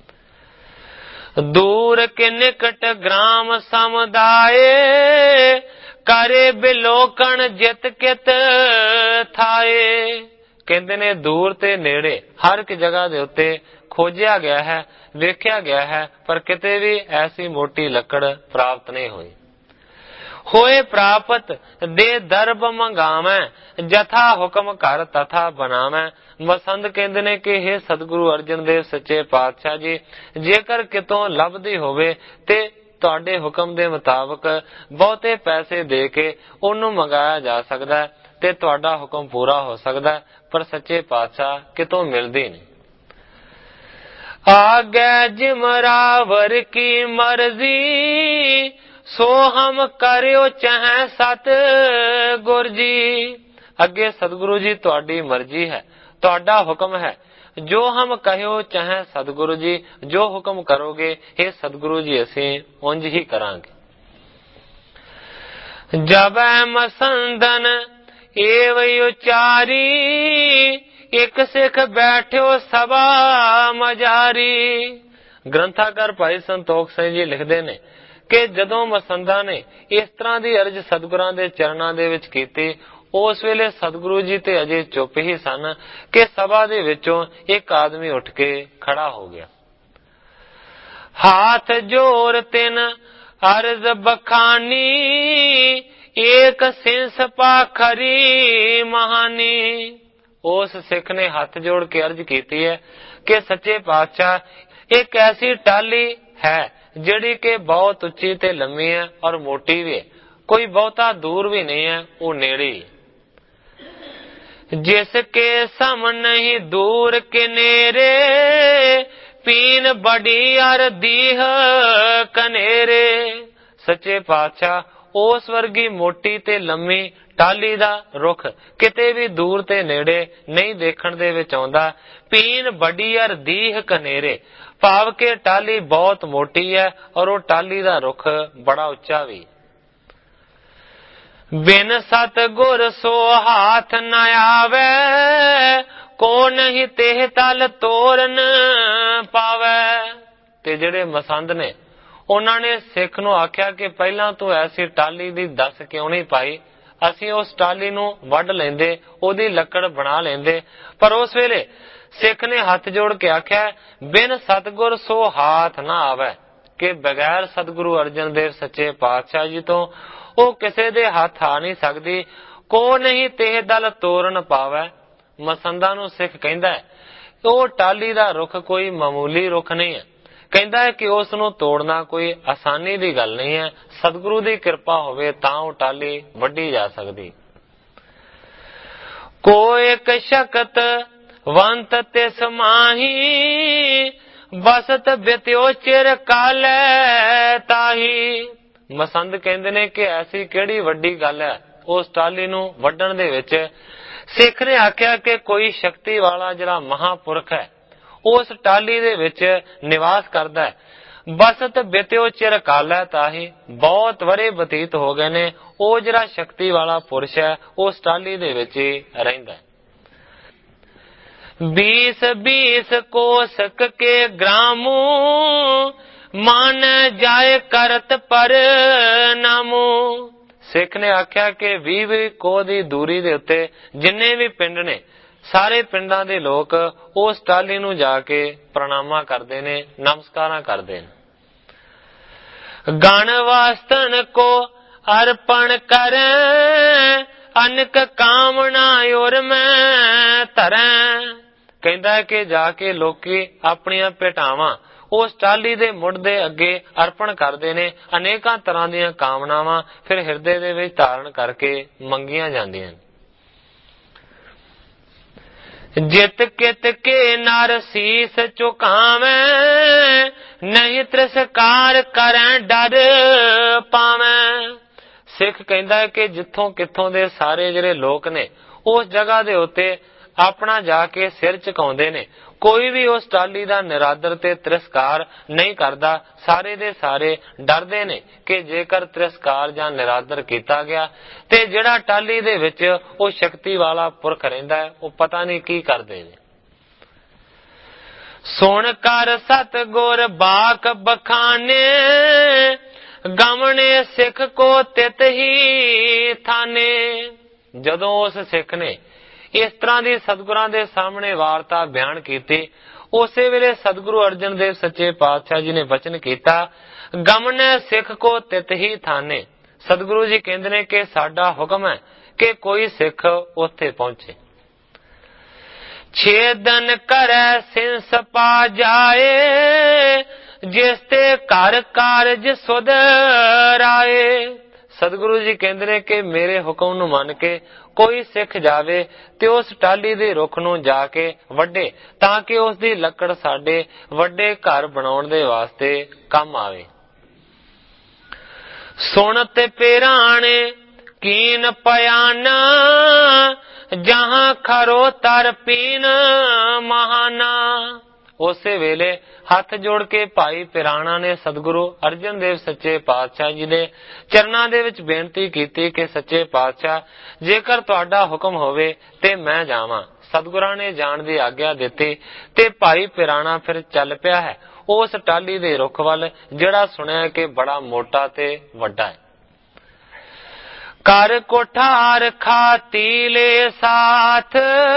ਦੂਰ ਕੇ ਨਿਕਟ ਗ੍ਰਾਮ ਸਮੁਦਾਏ, ਕਰੇ ਬਿਲੋਕਣ ਜਿਤ ਕਿਤ ਥਾਏ। ਕਹਿੰਦੇ ਨੇ ਦੂਰ ਤੇ ਨੇੜੇ ਹਰ ਇੱਕ ਜਗ੍ਹਾ ਦੇ ਉੱਤੇ ਖੋਜਿਆ ਗਿਆ ਹੈ, ਵੇਖਿਆ ਗਿਆ ਹੈ, ਪਰ ਕਿਤੇ ਵੀ ਐਸੀ ਮੋਟੀ ਲੱਕੜ ਪ੍ਰਾਪਤ ਨਹੀਂ ਹੋਈ। ਹੋਏ ਪ੍ਰਾਪਤ ਦੇ ਦਰਬ ਮੰਗਾਵੈ, ਜਥਾ ਹੁਕਮ ਕਰ ਤਥਾ ਬਣਾਵੈ। ਮਸੰਦ ਕਹਿੰਦੇ ਨੇ ਕਿ ਇਹ ਸਤਿਗੁਰੂ ਅਰਜਨ ਦੇਵ ਸੱਚੇ ਪਾਤਸ਼ਾਹ ਜੀ, ਜੇਕਰ ਕਿਤੋਂ ਲੱਭਦੀ ਹੋਵੇ ਤੇ ਤੁਹਾਡੇ ਹੁਕਮ ਦੇ ਮੁਤਾਬਕ ਬਹੁਤੇ ਪੈਸੇ ਦੇ ਕੇ ਉਹਨੂੰ ਮੰਗਾਇਆ ਜਾ ਸਕਦਾ ਤੇ ਤੁਹਾਡਾ ਹੁਕਮ ਪੂਰਾ ਹੋ ਸਕਦਾ, ਪਰ ਸੱਚੇ ਪਾਤਸ਼ਾਹ ਕਿਤੋਂ ਮਿਲਦੀ ਨਹੀਂ। ਆਗੇ ਜਿਮਰਾਵਰ ਕੀ ਮਰਜ਼ੀ, ਸੋ ਹਮ ਕਰਿਓ ਚਾਹੇ ਸਤ ਗੁਰ ਜੀ। ਅੱਗੇ ਸਤਿਗੁਰੂ ਜੀ ਤੁਹਾਡੀ ਮਰਜ਼ੀ ਹੈ, ਤੁਹਾਡਾ ਹੁਕਮ ਹੈ, ਜੋ ਹਮ ਕਹਿਓ ਚਾਹੇ ਸਤਿਗੁਰੂ ਜੀ, ਜੋ ਹੁਕਮ ਕਰੋਗੇ ਇਹ ਸਤਿਗੁਰੂ ਜੀ ਅਸੀਂ ਉਂਝ ਹੀ ਕਰਾਂਗੇ। ਜਬੈ ਮਸੰਦਨ ਏਵ ਉਚਾਰੀ, ਇੱਕ ਸਿੱਖ ਬੈਠਿਓ ਸਭਾ ਮਜਾਰੀ। ਗ੍ਰੰਥਾਕਾਰ ਭਾਈ ਸੰਤੋਖ ਸਿੰਘ ਜੀ ਲਿਖਦੇ ਨੇ ਕਿ ਜਦੋਂ ਮਸੰਦਾਂ ਨੇ ਇਸ ਤਰ੍ਹਾਂ ਦੀ ਅਰਜ਼ ਸਤਿਗੁਰਾਂ ਦੇ ਚਰਨਾਂ ਦੇ ਵਿੱਚ ਕੀਤੀ, ਉਸ ਵੇਲੇ ਸਤਿਗੁਰੂ ਜੀ ਤੇ ਅਜੇ ਚੁੱਪ ਹੀ ਸਨ ਕਿ ਸਭਾ ਦੇ ਵਿੱਚੋਂ ਇੱਕ ਆਦਮੀ ਉੱਠ ਕੇ ਖੜਾ ਹੋ ਗਿਆ। ਹਾਥ ਜੋਰ ਤਿਨ ਅਰਜ਼ ਬਖਾਨੀ, ਏਕ ਸਿੰਸ ਪਾਖਰੀ ਮਹਾਨੀ। ਉਸ ਸਿੱਖ ਨੇ ਹੱਥ ਜੋੜ ਕੇ ਅਰਜ਼ ਕੀਤੀ ਹੈ ਕਿ ਸੱਚੇ ਪਾਤਸ਼ਾਹ ਇੱਕ ਐਸੀ ਟਾਹਲੀ ਹੈ ਜਿਹੜੀ ਕਿ ਬਹੁਤ ਉੱਚੀ ਤੇ ਲੰਮੀ ਹੈ ਔਰ ਮੋਟੀ ਵੀ ਹੈ, ਕੋਈ ਬਹੁਤਾ ਦੂਰ ਵੀ ਨਹੀਂ ਹੈ, ਉਹ ਨੇੜੇ ਹੀ। ਜਿਸ ਕੇ ਸਮ ਨਹੀਂ ਦੂਰ ਕਿਨੇਰੇ, ਪੀਨ ਬੜੀ ਅਰ ਦੀਹ ਕਨੇਰੇ। ਸੱਚੇ ਪਾਤਸ਼ਾਹ ਉਸ ਵਰਗੀ ਮੋਟੀ ਤੇ ਲੰਮੀ ਟਾਹਲੀ ਦਾ ਰੁੱਖ ਕਿਤੇ ਵੀ ਦੂਰ ਤੇ ਨੇੜੇ ਨਹੀਂ ਦੇਖਣ ਦੇ ਵਿੱਚ ਆਉਂਦਾ। ਪੀਨ ਬੜੀ ਅਰ ਦੀਹ ਕਨੇਰੇ, ਭਾਵ ਕਿ ਟਾਹਲੀ ਬਹੁਤ ਮੋਟੀ ਹੈ ਔਰ ਉਹ ਟਾਹਲੀ ਦਾ ਰੁੱਖ ਬੜਾ ਉੱਚਾ ਵੀ। ਬਿਨ ਸਤ ਗੁਰ ਸੋ ਹਾਥ ਨ ਆਵੇ, ਕੋ ਨਹੀਂ ਤੇਹ ਤਲ ਤੋਰਨ ਪਾਵੇ। ਤੇ ਜਿਹੜੇ ਮਸੰਦ ਨੇ ਉਹਨਾਂ ਨੇ ਸਿੱਖ ਨੂੰ ਆਖਿਆ ਕਿ ਪਹਿਲਾਂ ਤੂੰ ਐਸੀ ਟਾਹਲੀ ਦੀ ਦੱਸ ਕਿਉਂ ਨਹੀਂ ਪਾਈ, ਅਸੀਂ ਉਸ ਟਾਹਲੀ ਨੂੰ ਵੱਢ ਲੈਂਦੇ, ਉਹਦੀ ਲੱਕੜ ਬਣਾ ਲੈਂਦੇ। ਪਰ ਉਸ ਵੇਲੇ ਸਿੱਖ ਨੇ ਹੱਥ ਜੋੜ ਕੇ ਆਖਿਆ ਬਿਨ ਸਤਗੁਰ ਸੋ ਹਾਥ ਨਾ ਆਵੇ, ਕਿ ਬਗੈਰ ਸਤਿਗੁਰੂ ਅਰਜਨ ਦੇਵ ਸੱਚੇ ਪਾਤਸ਼ਾਹ ਜੀ ਤੋਂ ਉਹ ਕਿਸੇ ਦੇ ਹੱਥ ਆ ਨਹੀਂ ਸਕਦੀ। ਕੋ ਨਹੀਂ ਤੇਹ ਦਲ ਤੋਰਨ ਪਾਵੇ। ਮਸੰਦਾਂ ਨੂੰ ਸਿੱਖ ਕਹਿੰਦਾ ਹੈ ਉਹ ਟਾਹਲੀ ਦਾ ਰੁੱਖ ਕੋਈ ਮਾਮੂਲੀ ਰੁੱਖ ਨਹੀਂ ਹੈ, ਕਹਿੰਦਾ ਹੈ ਕਿ ਉਸ ਨੂੰ ਤੋੜਨਾ ਕੋਈ ਆਸਾਨੀ ਦੀ ਗੱਲ ਨਹੀਂ ਹੈ, ਸਤਿਗੁਰੂ ਦੀ ਕਿਰਪਾ ਹੋਵੇ ਤਾਂ ਉਹ ਟਾਹਲੀ ਵੱਢੀ ਜਾ ਸਕਦੀ। ਕੋ ਇੱਕ ਸ਼ਕਤ ਵੰਤ ਤਿਸ ਮਾਹੀ, ਬਸਤ ਬਿਤਿਓ ਚਿਰ ਕਾਲੈ ਤਾਹੀ। ਮਸੰਦ ਕਹਿੰਦੇ ਨੇ ਕਿ ਐਸੀ ਕਿਹੜੀ ਵੱਡੀ ਗੱਲ ਹੈ ਉਸ ਟਾਹਲੀ ਨੂੰ ਵੱਢਣ ਦੇ ਵਿੱਚ। ਸਿੱਖ ਨੇ ਆਖਿਆ ਕਿ ਕੋਈ ਸ਼ਕਤੀ ਵਾਲਾ ਜਿਹੜਾ ਮਹਾਪੁਰਖ ਹੈ ਉਸ ਟਾਹਲੀ ਦੇ ਵਿੱਚ ਨਿਵਾਸ ਕਰਦਾ ਹੈ। ਬਸਤ ਬਿਤਿਓ ਚਿਰ ਕਾਲੈ ਤਾਹੀ, ਬਹੁਤ ਵਰੇ ਬਤੀਤ ਹੋ ਗਏ ਨੇ, ਉਹ ਜਿਹੜਾ ਸ਼ਕਤੀ ਵਾਲਾ ਪੁਰਸ਼ ਹੈ ਉਸ ਟਾਹਲੀ ਦੇ ਵਿੱਚ ਹੀ ਰਹਿੰਦਾ ਹੈ। 20 ਕੋਸਕ ਕੇ ਗ੍ਰਾਮੂ, ਮਨ ਜਾਏ ਕਰਤ ਪਰ ਨਾਮੂ। ਸਿੱਖ ਨੇ ਆਖਿਆ ਕਿ 20 ਕੋਹ ਦੀ ਦੂਰੀ ਦੇ ਉੱਤੇ ਜਿੰਨੇ ਵੀ ਪਿੰਡ ਨੇ, ਸਾਰੇ ਪਿੰਡਾਂ ਦੇ ਲੋਕ ਉਸ ਟਾਹਲੀ ਨੂੰ ਜਾ ਕੇ ਪ੍ਰਣਾਮਾਂ ਕਰਦੇ ਨੇ, ਨਮਸਕਾਰਾਂ ਕਰਦੇ ਨੇ। ਗਣ ਵਾਸਤਨ ਕੋ ਅਰਪਣ ਕਰੈ, ਅਨਕ ਕਾਮਨਾ ਔਰ ਮੈਂ ਧਰੈ। ਕਹਿੰਦਾ ਹੈ ਕਿ ਜਾ ਕੇ ਲੋਕੀ ਆਪਣੀਆਂ ਭੇਟਾਵਾਂ ਉਸ ਟਾਹਲੀ ਦੇ ਮੁੱਢ ਦੇ ਅੱਗੇ ਅਰਪਣ ਕਰਦੇ ਨੇ, ਅਨੇਕਾਂ ਤਰ੍ਹਾਂ ਦੀਆਂ ਕਾਮਨਾਵਾਂ ਫਿਰ ਹਿਰਦੇ ਦੇ ਵਿੱਚ ਧਾਰਨ ਕਰਕੇ ਮੰਗੀਆਂ ਜਾਂਦੀਆਂ। ਜਿਤ ਕਿਤ ਕੇ ਨਰ ਸੀਸ ਝੁਕਾਵੇਂ, ਨਹੀਂ ਤਿਰਸਕਾਰ ਕਰੈ ਡਰ ਪਾਵੇਂ। ਸਿੱਖ ਕਹਿੰਦਾ ਹੈ ਕਿ ਜਿੱਥੋਂ ਕਿੱਥੋਂ ਦੇ ਸਾਰੇ ਜਿਹੜੇ ਲੋਕ ਨੇ ਉਸ ਜਗ੍ਹਾ ਦੇ ਉੱਤੇ ਆਪਣਾ ਜਾ ਕੇ ਸਿਰ ਝੁਕਾਉਂਦੇ ਨੇ, ਕੋਈ ਵੀ ਉਸ ਟਾਹਲੀ ਦਾ ਨਿਰਾਦਰ ਤੇ ਤਿਰਸਕਾਰ ਨਹੀਂ ਕਰਦਾ। ਸਾਰੇ ਦੇ ਸਾਰੇ ਡਰਦੇ ਨੇ ਕਿ ਜੇਕਰ ਤਿਰਸਕਾਰ ਜਾਂ ਨਿਰਾਦਰ ਕੀਤਾ ਗਿਆ ਤੇ ਜਿਹੜਾ ਟਾਹਲੀ ਦੇ ਵਿੱਚ ਉਹ ਸ਼ਕਤੀ ਵਾਲਾ ਪੁਰਖ ਰਹਿੰਦਾ ਹੈ ਉਹ ਪਤਾ ਨਹੀਂ ਕੀ ਕਰਦੇ ਨੇ। ਸੁਣ ਕਰ ਸਤ ਗੁਰ ਬਾਕ ਬਖਾਨੇ, ਗਮਣੇ ਸਿੱਖ ਕੋ ਤਿਤ ਹੀ ਥਾਨੇ। ਜਦੋਂ ਉਸ ਸਿੱਖ ਨੇ ਇਸ ਤਰ੍ਹਾਂ ਦੀ ਸਤਿਗੁਰਾਂ ਦੇ ਸਾਹਮਣੇ ਵਾਰਤਾ ਬਿਆਨ ਕੀਤੀ, ਉਸੇ ਵੇਲੇ ਸਤਿਗੁਰੂ ਅਰਜਨ ਦੇਵ ਸੱਚੇ ਪਾਤਸ਼ਾਹ ਜੀ ਨੇ ਵਚਨ ਕੀਤਾ, ਗਮਨੇ ਸਿੱਖ ਕੋ ਤਿਤ ਹੀ ਥਾਨੇ। ਸਤਿਗੁਰੂ ਜੀ ਕਹਿੰਦੇ ਨੇ ਕਿ ਸਾਡਾ ਹੁਕਮ ਹੈ ਕਿ ਕੋਈ ਸਿੱਖ ਉੱਥੇ ਪਹੁੰਚੇ। ਛੇਦਨ ਕਰੈ ਸਿੰਸ ਪਾ ਜਾਏ, ਜਿਸ ਤੇ ਘਰ ਕਾਰਜ ਸੁਧਰਾਏ। ਸਤਿਗੁਰੂ ਜੀ ਕਹਿੰਦੇ ਨੇ ਕਿ ਮੇਰੇ ਹੁਕਮ ਨੂੰ ਮੰਨ ਕੇ ਕੋਈ ਸਿੱਖ ਜਾਵੇ ਤੇ ਉਸ ਟਾਹਲੀ ਦੇ ਰੁੱਖ ਨੂੰ ਜਾ ਕੇ ਵੱਢੇ, ਤਾਂ ਕਿ ਉਸ ਦੀ ਲੱਕੜ ਸਾਡੇ ਵੱਡੇ ਘਰ ਬਣਾਉਣ ਦੇ ਵਾਸਤੇ ਕੰਮ ਆਵੇ। ਸੁਣ ਤੇ ਪੇਰਾਣੇ ਕੀਨ ਪਿਆਨਾ, ਜਹਾਂ ਖਰੋ ਤਰ ਪੀਨ ਮਹਾਨਾ। ਉਸੇ ਵੇਲੇ ਹੱਥ ਜੋੜ ਕੇ ਭਾਈ ਪਿਰਾਣਾ ਨੇ ਸਤਿਗੁਰੂ ਅਰਜਨ ਦੇਵ ਸੱਚੇ ਪਾਤਸ਼ਾਹ ਜੀ ਦੇ ਚਰਨਾਂ ਦੇ ਵਿੱਚ ਬੇਨਤੀ ਕੀਤੀ ਕਿ ਸੱਚੇ ਪਾਤਸ਼ਾਹ, ਜੇਕਰ ਤੁਹਾਡਾ ਹੁਕਮ ਹੋਵੇ ਤੇ ਮੈਂ ਜਾਵਾਂ। ਸਤਿਗੁਰਾਂ ਨੇ ਜਾਣ ਦੀ ਆਗਿਆ ਦਿੱਤੀ ਤੇ ਭਾਈ ਪਿਰਾਣਾ ਫਿਰ ਚੱਲ ਪਿਆ ਹੈ ਉਸ ਟਾਹਲੀ ਦੇ ਰੁੱਖ ਵੱਲ, ਜਿਹੜਾ ਸੁਣਿਆ ਕਿ ਬੜਾ ਮੋਟਾ ਤੇ ਵੱਡਾ ਹੈ। ਕਰ ਕੋਠਾਰ ਖਾਤੀ ਲੈ ਸਾਥ,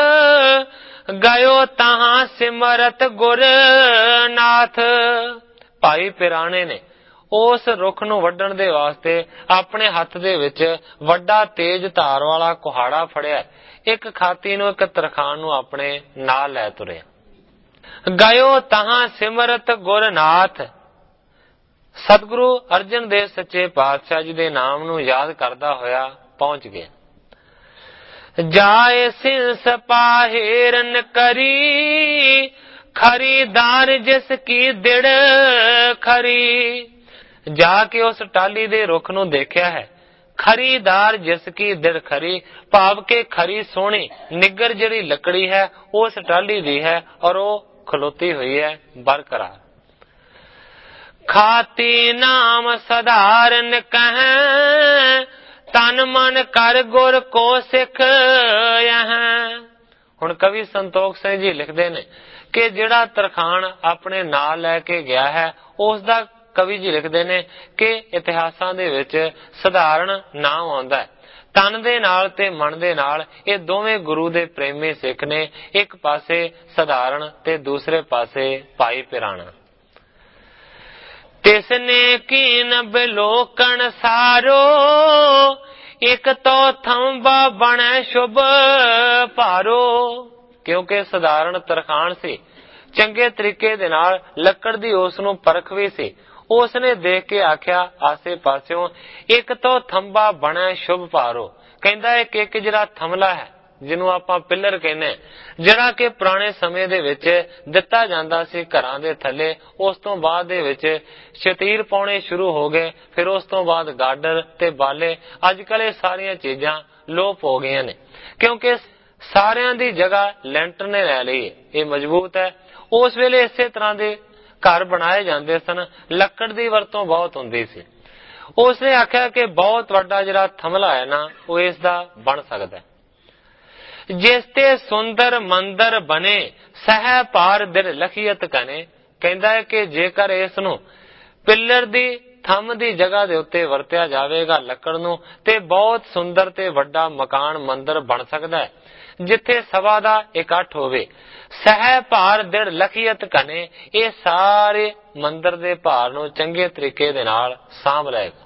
ਗਇਓ ਤਹਾਂ ਸਿਮਰਤ ਗੁਰ ਨਾਥ। ਭਾਈ ਪਿਰਾਣੇ ਨੇ ਉਸ ਰੁੱਖ ਨੂੰ ਵੱਢਣ ਦੇ ਵਾਸਤੇ ਆਪਣੇ ਹੱਥ ਦੇ ਵਿੱਚ ਵੱਡਾ ਤੇਜ਼ ਧਾਰ ਵਾਲਾ ਕੁਹਾੜਾ ਫੜਿਆ। ਇੱਕ ਖਾਤੀ ਨੂੰ, ਇੱਕ ਤਰਖਾਣ ਨੂੰ ਆਪਣੇ ਨਾਲ ਲੈ ਤੁਰਿਆ। ਗਇਓ ਤਹਾਂ ਸਿਮਰਤ ਗੁਰ ਨਾਥ, ਸਤਿਗੁਰੂ ਅਰਜਨ ਦੇਵ ਸੱਚੇ ਪਾਤਸ਼ਾਹ ਜੀ ਦੇ ਨਾਮ ਨੂੰ ਯਾਦ ਕਰਦਾ ਹੋਇਆ ਪਹੁੰਚ ਗਿਆ। ਜਾਏ ਸਿੰਸ ਪਾਹੇਰਨ ਕਰੀ, ਖਰੀਦਾਰ ਜਿਸ ਕੀ ਦਿੜ ਖਰੀ। ਜਾ ਕੇ ਉਸ ਟਾਹਲੀ ਦੇ ਰੁੱਖ ਨੂੰ ਦੇਖਿਆ ਹੈ। ਖਰੀਦਾਰ ਜਿਸ ਕੀ ਦਿੜ ਖਰੀ, ਭਾਵ ਕਿ ਖਰੀ ਸੋਹਣੀ ਨਿੱਗਰ ਜਿਹੜੀ ਲੱਕੜੀ ਹੈ ਉਸ ਟਾਹਲੀ ਦੀ ਹੈ ਔਰ ਉਹ ਖਲੋਤੀ ਹੋਈ ਹੈ ਬਰਕਰਾਰ। ਖਾਤੀ ਨਾਮ ਸਧਾਰਨ ਕਹੈ, ਤਨ ਮਨ ਕਰ ਗੁਰ ਕੋ ਸਿੱਖ ਯਹੈ। ਹੁਣ ਕਵੀ ਸੰਤੋਖ ਸਿੰਘ ਜੀ ਲਿਖਦੇ ਨੇ ਕਿ ਜਿਹੜਾ ਤਰਖਾਣ ਆਪਣੇ ਨਾਲ ਲੈ ਕੇ ਗਿਆ ਹੈ ਉਸ ਦਾ ਕਵੀ ਜੀ ਲਿਖਦੇ ਨੇ ਕਿ ਇਤਿਹਾਸਾਂ ਦੇ ਵਿੱਚ ਸਧਾਰਨ ਨਾਮ ਆਉਂਦਾ ਹੈ। ਤਨ ਦੇ ਨਾਲ ਤੇ ਮਨ ਦੇ ਨਾਲ ਇਹ ਦੋਵੇਂ ਗੁਰੂ ਦੇ ਪ੍ਰੇਮੀ ਸਿੱਖ ਨੇ, ਇੱਕ ਪਾਸੇ ਸਧਾਰਨ ਤੇ ਦੂਸਰੇ ਪਾਸੇ ਭਾਈ ਪਿਰਾਣਾ। ਤਿਸਨੇ ਕੀਨ ਬਿਲੋਕਣ ਸਾਰੋ, ਇੱਕ ਤੋ ਥੰਬਾ ਬਣੈ ਸ਼ੁਭ ਭਾਰੋ। ਕਿਉਂਕਿ ਸਧਾਰਨ ਤਰਖਾਣ ਸੀ, ਚੰਗੇ ਤਰੀਕੇ ਦੇ ਨਾਲ ਲੱਕੜ ਦੀ ਉਸ ਨੂੰ ਪਰਖ ਵੀ ਸੀ। ਉਸ ਨੇ ਦੇਖ ਕੇ ਆਖਿਆ ਆਸੇ ਪਾਸਿਓਂ, ਇੱਕ ਤੋਂ ਥੰਬਾ ਬਣੈ ਸ਼ੁਭ ਭਾਰੋ। ਕਹਿੰਦਾ ਇੱਕ ਇੱਕ ਜਿਹੜਾ ਥਮਲਾ ਹੈ, ਜਿਹਨੂੰ ਆਪਾਂ ਪਿੱਲਰ ਕਹਿੰਦੇ, ਜਿਹੜਾ ਕਿ ਪੁਰਾਣੇ ਸਮੇਂ ਦੇ ਵਿੱਚ ਦਿੱਤਾ ਜਾਂਦਾ ਸੀ ਘਰਾਂ ਦੇ ਥੱਲੇ। ਉਸ ਤੋਂ ਬਾਅਦ ਦੇ ਵਿੱਚ ਸ਼ਤੀਰ ਪਾਉਣੇ ਸ਼ੁਰੂ ਹੋ ਗਏ, ਫਿਰ ਉਸ ਤੋਂ ਬਾਅਦ ਗਾਡਰ ਤੇ ਬਾਲੇ। ਅੱਜ ਕੱਲ ਇਹ ਸਾਰੀਆਂ ਚੀਜ਼ਾਂ ਲੋਪ ਹੋ ਗਈਆਂ ਨੇ, ਕਿਉਂਕਿ ਸਾਰਿਆਂ ਦੀ ਜਗ੍ਹਾ ਲੈਂਟਰ ਨੇ ਲੈ ਲਈ। ਇਹ ਮਜ਼ਬੂਤ ਹੈ। ਉਸ ਵੇਲੇ ਇਸੇ ਤਰ੍ਹਾਂ ਦੇ ਘਰ ਬਣਾਏ ਜਾਂਦੇ ਸਨ, ਲੱਕੜ ਦੀ ਵਰਤੋਂ ਬਹੁਤ ਹੁੰਦੀ ਸੀ। ਉਸ ਨੇ ਆਖਿਆ ਕਿ ਬਹੁਤ ਵੱਡਾ ਜਿਹੜਾ ਥਮਲਾ ਹੈ ਨਾ, ਉਹ ਇਸ ਦਾ ਬਣ ਸਕਦਾ। ਜਿਸ ਤੇ ਸੁੰਦਰ ਮੰਦਰ ਬਣੇ, ਸਹਿ ਭਾਰ ਦਿਲ ਲਖੀਅਤ ਕਨੇ। ਕਹਿੰਦਾ ਹੈ ਕਿ ਜੇਕਰ ਇਸ ਨੂੰ ਪਿੱਲਰ ਦੀ ਥੰਮ ਦੀ ਜਗ੍ਹਾ ਦੇ ਉੱਤੇ ਵਰਤਿਆ ਜਾਵੇਗਾ ਲੱਕੜ ਨੂੰ, ਤੇ ਬਹੁਤ ਸੁੰਦਰ ਤੇ ਵੱਡਾ ਮਕਾਨ ਮੰਦਰ ਬਣ ਸਕਦਾ ਹੈ, ਜਿੱਥੇ ਸਭਾ ਦਾ ਇਕੱਠ ਹੋਵੇ। ਸਹਿ ਭਾਰ ਦਿੜ ਲਖੀਅਤ ਕਨੇ, ਇਹ ਸਾਰੇ ਮੰਦਰ ਦੇ ਭਾਰ ਨੂੰ ਚੰਗੇ ਤਰੀਕੇ ਦੇ ਨਾਲ ਸਾਂਭ ਲਏਗਾ।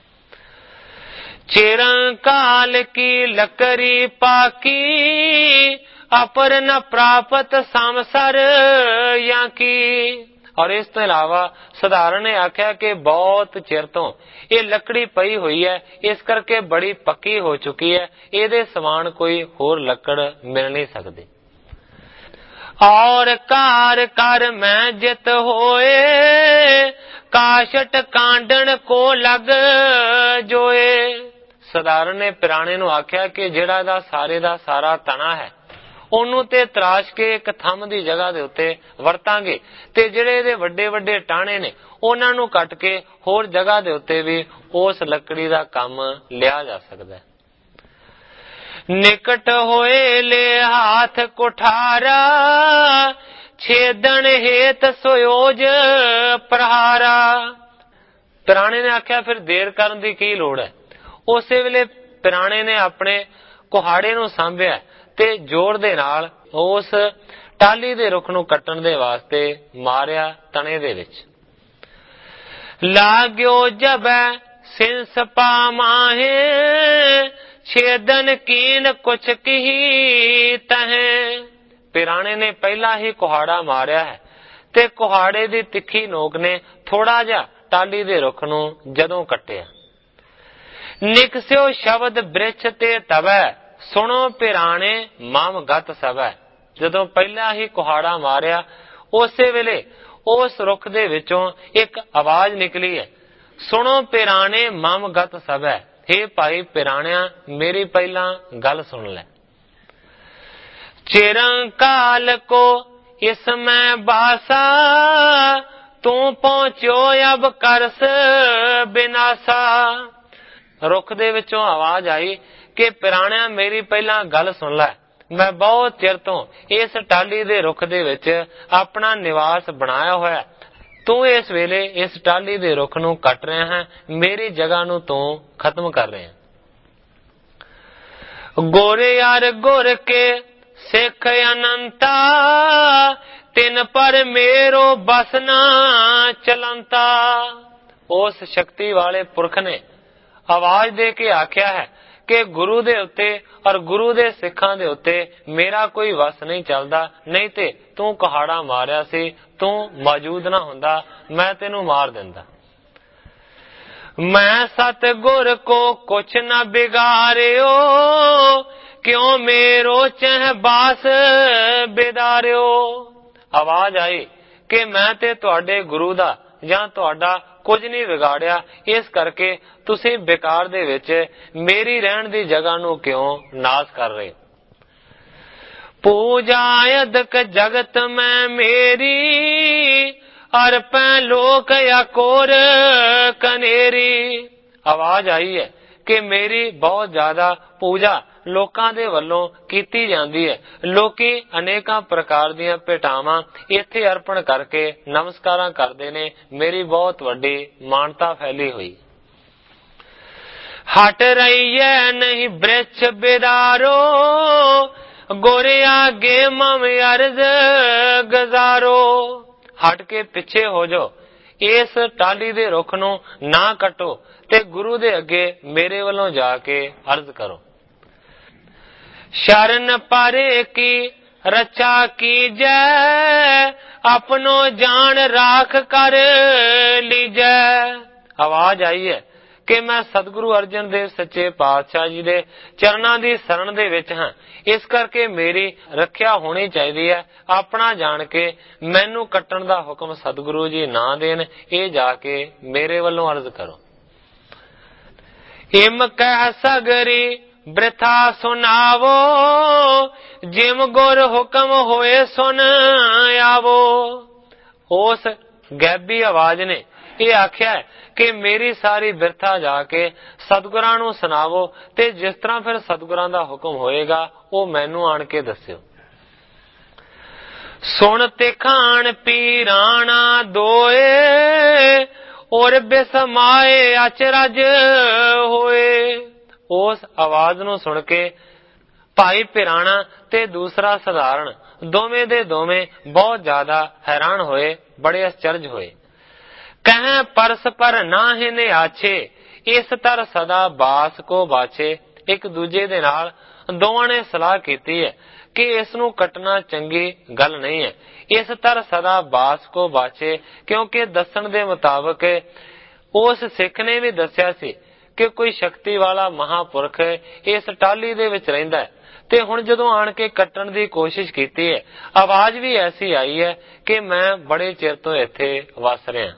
ਚਿਰਾਂ ਕਾਲ ਕੀ ਲਕਰੀ ਪਾਕੀ, ਅਪਰ ਨ ਪ੍ਰਾਪਤ ਸੰਸਰ ਜਾਂ ਕੀ। ਔਰ ਇਸ ਤੋਂ ਇਲਾਵਾ ਸਧਾਰਨ ਨੇ ਆਖਿਆ ਕਿ ਬਹੁਤ ਚਿਰ ਤੋਂ ਇਹ ਲੱਕੜੀ ਪਈ ਹੋਈ ਹੈ, ਇਸ ਕਰਕੇ ਬੜੀ ਪੱਕੀ ਹੋ ਚੁੱਕੀ ਹੈ, ਇਹਦੇ ਸਮਾਨ ਕੋਈ ਹੋਰ ਲੱਕੜ ਮਿਲ ਨਹੀਂ ਸਕਦੀ। ਔਰ ਕਾਰ ਕਰ ਮੈਂ ਜਿਤ ਹੋਏ, ਕਾਸ਼ਟ ਕਾਂਡਣ ਕੋ ਲਗ ਜੋਏ। ਸਧਾਰਨ ਨੇ ਪਿਰਾਣੇ ਨੂੰ ਆਖਿਆ ਕਿ ਜਿਹੜਾ ਦਾ ਸਾਰੇ ਦਾ ਸਾਰਾ ਤਣਾ ਹੈ, ਉਹਨੂੰ ਤੇ ਤਰਾਸ਼ ਕੇ ਇੱਕ ਥੰਮ ਦੀ ਜਗ੍ਹਾ ਦੇ ਉੱਤੇ ਵਰਤਾਂਗੇ, ਤੇ ਜਿਹੜੇ ਇਹਦੇ ਵੱਡੇ ਵੱਡੇ ਟਾਣੇ ਨੇ ਉਹਨਾਂ ਨੂੰ ਕੱਟ ਕੇ ਹੋਰ ਜਗ੍ਹਾ ਦੇ ਉੱਤੇ ਵੀ ਉਸ ਲੱਕੜੀ ਦਾ ਕੰਮ ਲਿਆ ਜਾ ਸਕਦਾ ਹੈ। ਨਿਕਟ ਹੋਏ ਲੈ ਹਾਥ ਕੁਠਾਰਾ, ਛੇਦਣ ਹੇਤ ਸੋਯੋਜ ਪ੍ਰਹਾਰਾ। ਪਿਰਾਣੇ ਨੇ ਆਖਿਆ ਫਿਰ ਦੇਰ ਕਰਨ ਦੀ ਕੀ ਲੋੜ ਹੈ। ਉਸੇ ਵੇਲੇ ਪਿਰਾਣੇ ਨੇ ਆਪਣੇ ਕੁਹਾੜੇ ਨੂੰ ਸਾਂਭਿਆ ਤੇ ਜ਼ੋਰ ਦੇ ਨਾਲ ਉਸ ਟਾਹਲੀ ਦੇ ਰੁੱਖ ਨੂੰ ਕੱਟਣ ਦੇ ਵਾਸਤੇ ਮਾਰਿਆ ਤਣੇ ਦੇ ਵਿੱਚ। ਲਾਗਿਓ ਜਬੈ ਸਿੰਸ ਪਾਮਾਹੇ, ਛੇਦਨ ਕੀਨ ਕੁਛ ਕੀ ਤਹੇ। ਪਿਰਾਣੇ ਨੇ ਪਹਿਲਾਂ ਹੀ ਕੁਹਾੜਾ ਮਾਰਿਆ ਹੈ ਤੇ ਕੁਹਾੜੇ ਦੀ ਤਿੱਖੀ ਨੋਕ ਨੇ ਥੋੜਾ ਜਿਹਾ ਟਾਹਲੀ ਦੇ ਰੁੱਖ ਨੂੰ ਜਦੋਂ ਕੱਟਿਆ। ਨਿਕਸਿਓ ਸ਼ਬਦ ਬ੍ਰਿਛ ਤੇ ਤਵੈ, ਸੁਣੋ ਪਿਰਾਣੇ ਮਮ ਗਤ ਸਭੈ। ਜਦੋਂ ਪਹਿਲਾਂ ਹੀ ਕੁਹਾੜਾ ਮਾਰਿਆ, ਉਸੇ ਵੇਲੇ ਉਸ ਰੁੱਖ ਦੇ ਵਿੱਚੋਂ ਇੱਕ ਆਵਾਜ਼ ਨਿਕਲੀ ਹੈ, ਸੁਣੋ ਪਿਰਾਣੇ ਮਮ ਗਤ ਸਭੈ। ਹੇ ਭਾਈ ਪਿਰਾਣਿਆ, ਮੇਰੀ ਪਹਿਲਾਂ ਗੱਲ ਸੁਣ ਲੈ। ਚਿਰਾਂ ਕਾਲ ਕੋ ਇਸ ਮੈਂ ਬਾਸਾ, ਤੂੰ ਪਹੁੰਚਿਓ ਅਬ ਕਰਸ ਬਿਨਾਸਾ। ਰੁੱਖ ਦੇ ਵਿੱਚੋਂ ਆਵਾਜ਼ ਆਈ ਕਿ ਪਿਰਾਣਿਆ ਮੇਰੀ ਪਹਿਲਾਂ ਗੱਲ ਸੁਣ ਲੈ, मैं बहुत चिर तो इस टाली दे रुख दे विच अपना निवास बनाया होया, तू इस वेले इस टाली दे रुख नूं कट रहा है, मेरी जगह नूं तू खत्म कर रहे हैं। गोरे यार गुर के सिख अनंता, तिन पर मेरो बस ना चलंता। उस शक्ति वाले पुरख ने आवाज दे के आख्या है कि गुरु दे उत्ते और गुरु दे सिखां दे उत्ते मेरा कोई वस नहीं चलदा, नहीं ते तू कहाड़ा मारिया सी, तू मौजूद ना हुंदा, मैं तेनू मार दिंदा। मैं सतगुर को कुछ न बिगाड़ियो, क्यों मेरो चह बास बिदारियो। आवाज आई कि मैं ते तुहाडे गुरु दा ਜਾਂ ਤੁਹਾਡਾ ਕੁਝ ਨਹੀਂ ਵਿਗਾੜਿਆ, ਇਸ ਕਰਕੇ ਤੁਸੀਂ ਬੇਕਾਰ ਦੇ ਵਿੱਚ ਮੇਰੀ ਰਹਿਣ ਦੀ ਜਗ੍ਹਾ ਨੂੰ ਕਿਉਂ ਨਾਸ ਕਰ ਰਹੇ। ਪੂਜਾ ਅਦਕ ਜਗਤ ਮੈਂ ਮੇਰੀ, ਅਰਪੈ ਲੋਕ ਅਕੋਰ ਕਨੇਰੀ। ਆਵਾਜ਼ ਆਈ ਹੈ ਕਿ ਮੇਰੀ ਬਹੁਤ ਜ਼ਿਆਦਾ ਪੂਜਾ ਲੋਕਾਂ ਦੇ ਵੱਲੋਂ ਕੀਤੀ ਜਾਂਦੀ ਹੈ। ਲੋਕੀ ਅਨੇਕਾਂ ਪ੍ਰਕਾਰ ਦੀਆਂ ਭੇਟਾਵਾਂ ਇੱਥੇ ਅਰਪਣ ਕਰਕੇ ਨਮਸਕਾਰਾਂ ਕਰਦੇ ਨੇ। ਮੇਰੀ ਬਹੁਤ ਵੱਡੀ ਮਾਨਤਾ ਫੈਲੀ ਹੋਈ। ਹਟ ਰਹੀ ਹੈ ਨਹੀਂ ਬ੍ਰਿਛ ਬਿਦਾਰੋ, ਗੋਰੇ ਆਗੇ ਮਮ ਅਰਜ਼ ਗਜ਼ਾਰੋ। ਹਟ ਕੇ ਪਿੱਛੇ ਹੋ ਜਾਓ, ਇਸ ਟਾਹਲੀ ਦੇ ਰੁੱਖ ਨੂੰ ਨਾ ਕੱਟੋ ਤੇ ਗੁਰੂ ਦੇ ਅੱਗੇ ਮੇਰੇ ਵੱਲੋਂ ਜਾ ਕੇ ਅਰਜ਼ ਕਰੋ। शरण पारे की रचा कीजै, अपनो जान राख कर लीजै। आवाज आई है कि मैं सतगुरु अर्जन देव सच्चे पातशाह जी दे चरणां दी शरण दे विच हां, इस करके मेरी रखिया होनी चाहिदी है। अपना जान के मैनू कट्टण दा हुक्म सतगुरु जी ना देन, ये जाके मेरे वल्लों अर्ज करो। हिम कह सगरी बृथा सुनावो, जिम गुर हुक्म होए सुन आवो। उस गैबी आवाज ने ये आख्या है कि मेरी सारी बिरथा जाके सतगुरां नूं सुनावो, ते जिस तरह फिर सतगुरां दा हुक्म होएगा वो मैनू आण के दस्सियो। सुन ते खान पीराना दोए, और बिसमाए अचरज होए। उस आवाज नूं सुन के भाई पिराना ते दूसरा सधारण दोवें दे दोवें बहुत ज्यादा हैरान होए, बड़े आश्चर्य होए। कह परस पर ना हिने आछे, इस तर सदा बास को बाछे। एक दूजे दे नाल दोवां ने सलाह कीती है कि इस नूं कटना चंगी गल नहीं है। इस तर सदा बास को बाछे, क्योंकि दसन दे मुताबिक उस सिख ने भी दस्या सी कि कोई शक्ति वाला महापुरख इस टाली दे विच रहिंदा है, ते हुण जदों आण के कट्टण दी कोशिश कीती है, आवाज भी ऐसी आई है कि मैं बड़े चिर तो इत्थे वस रहा।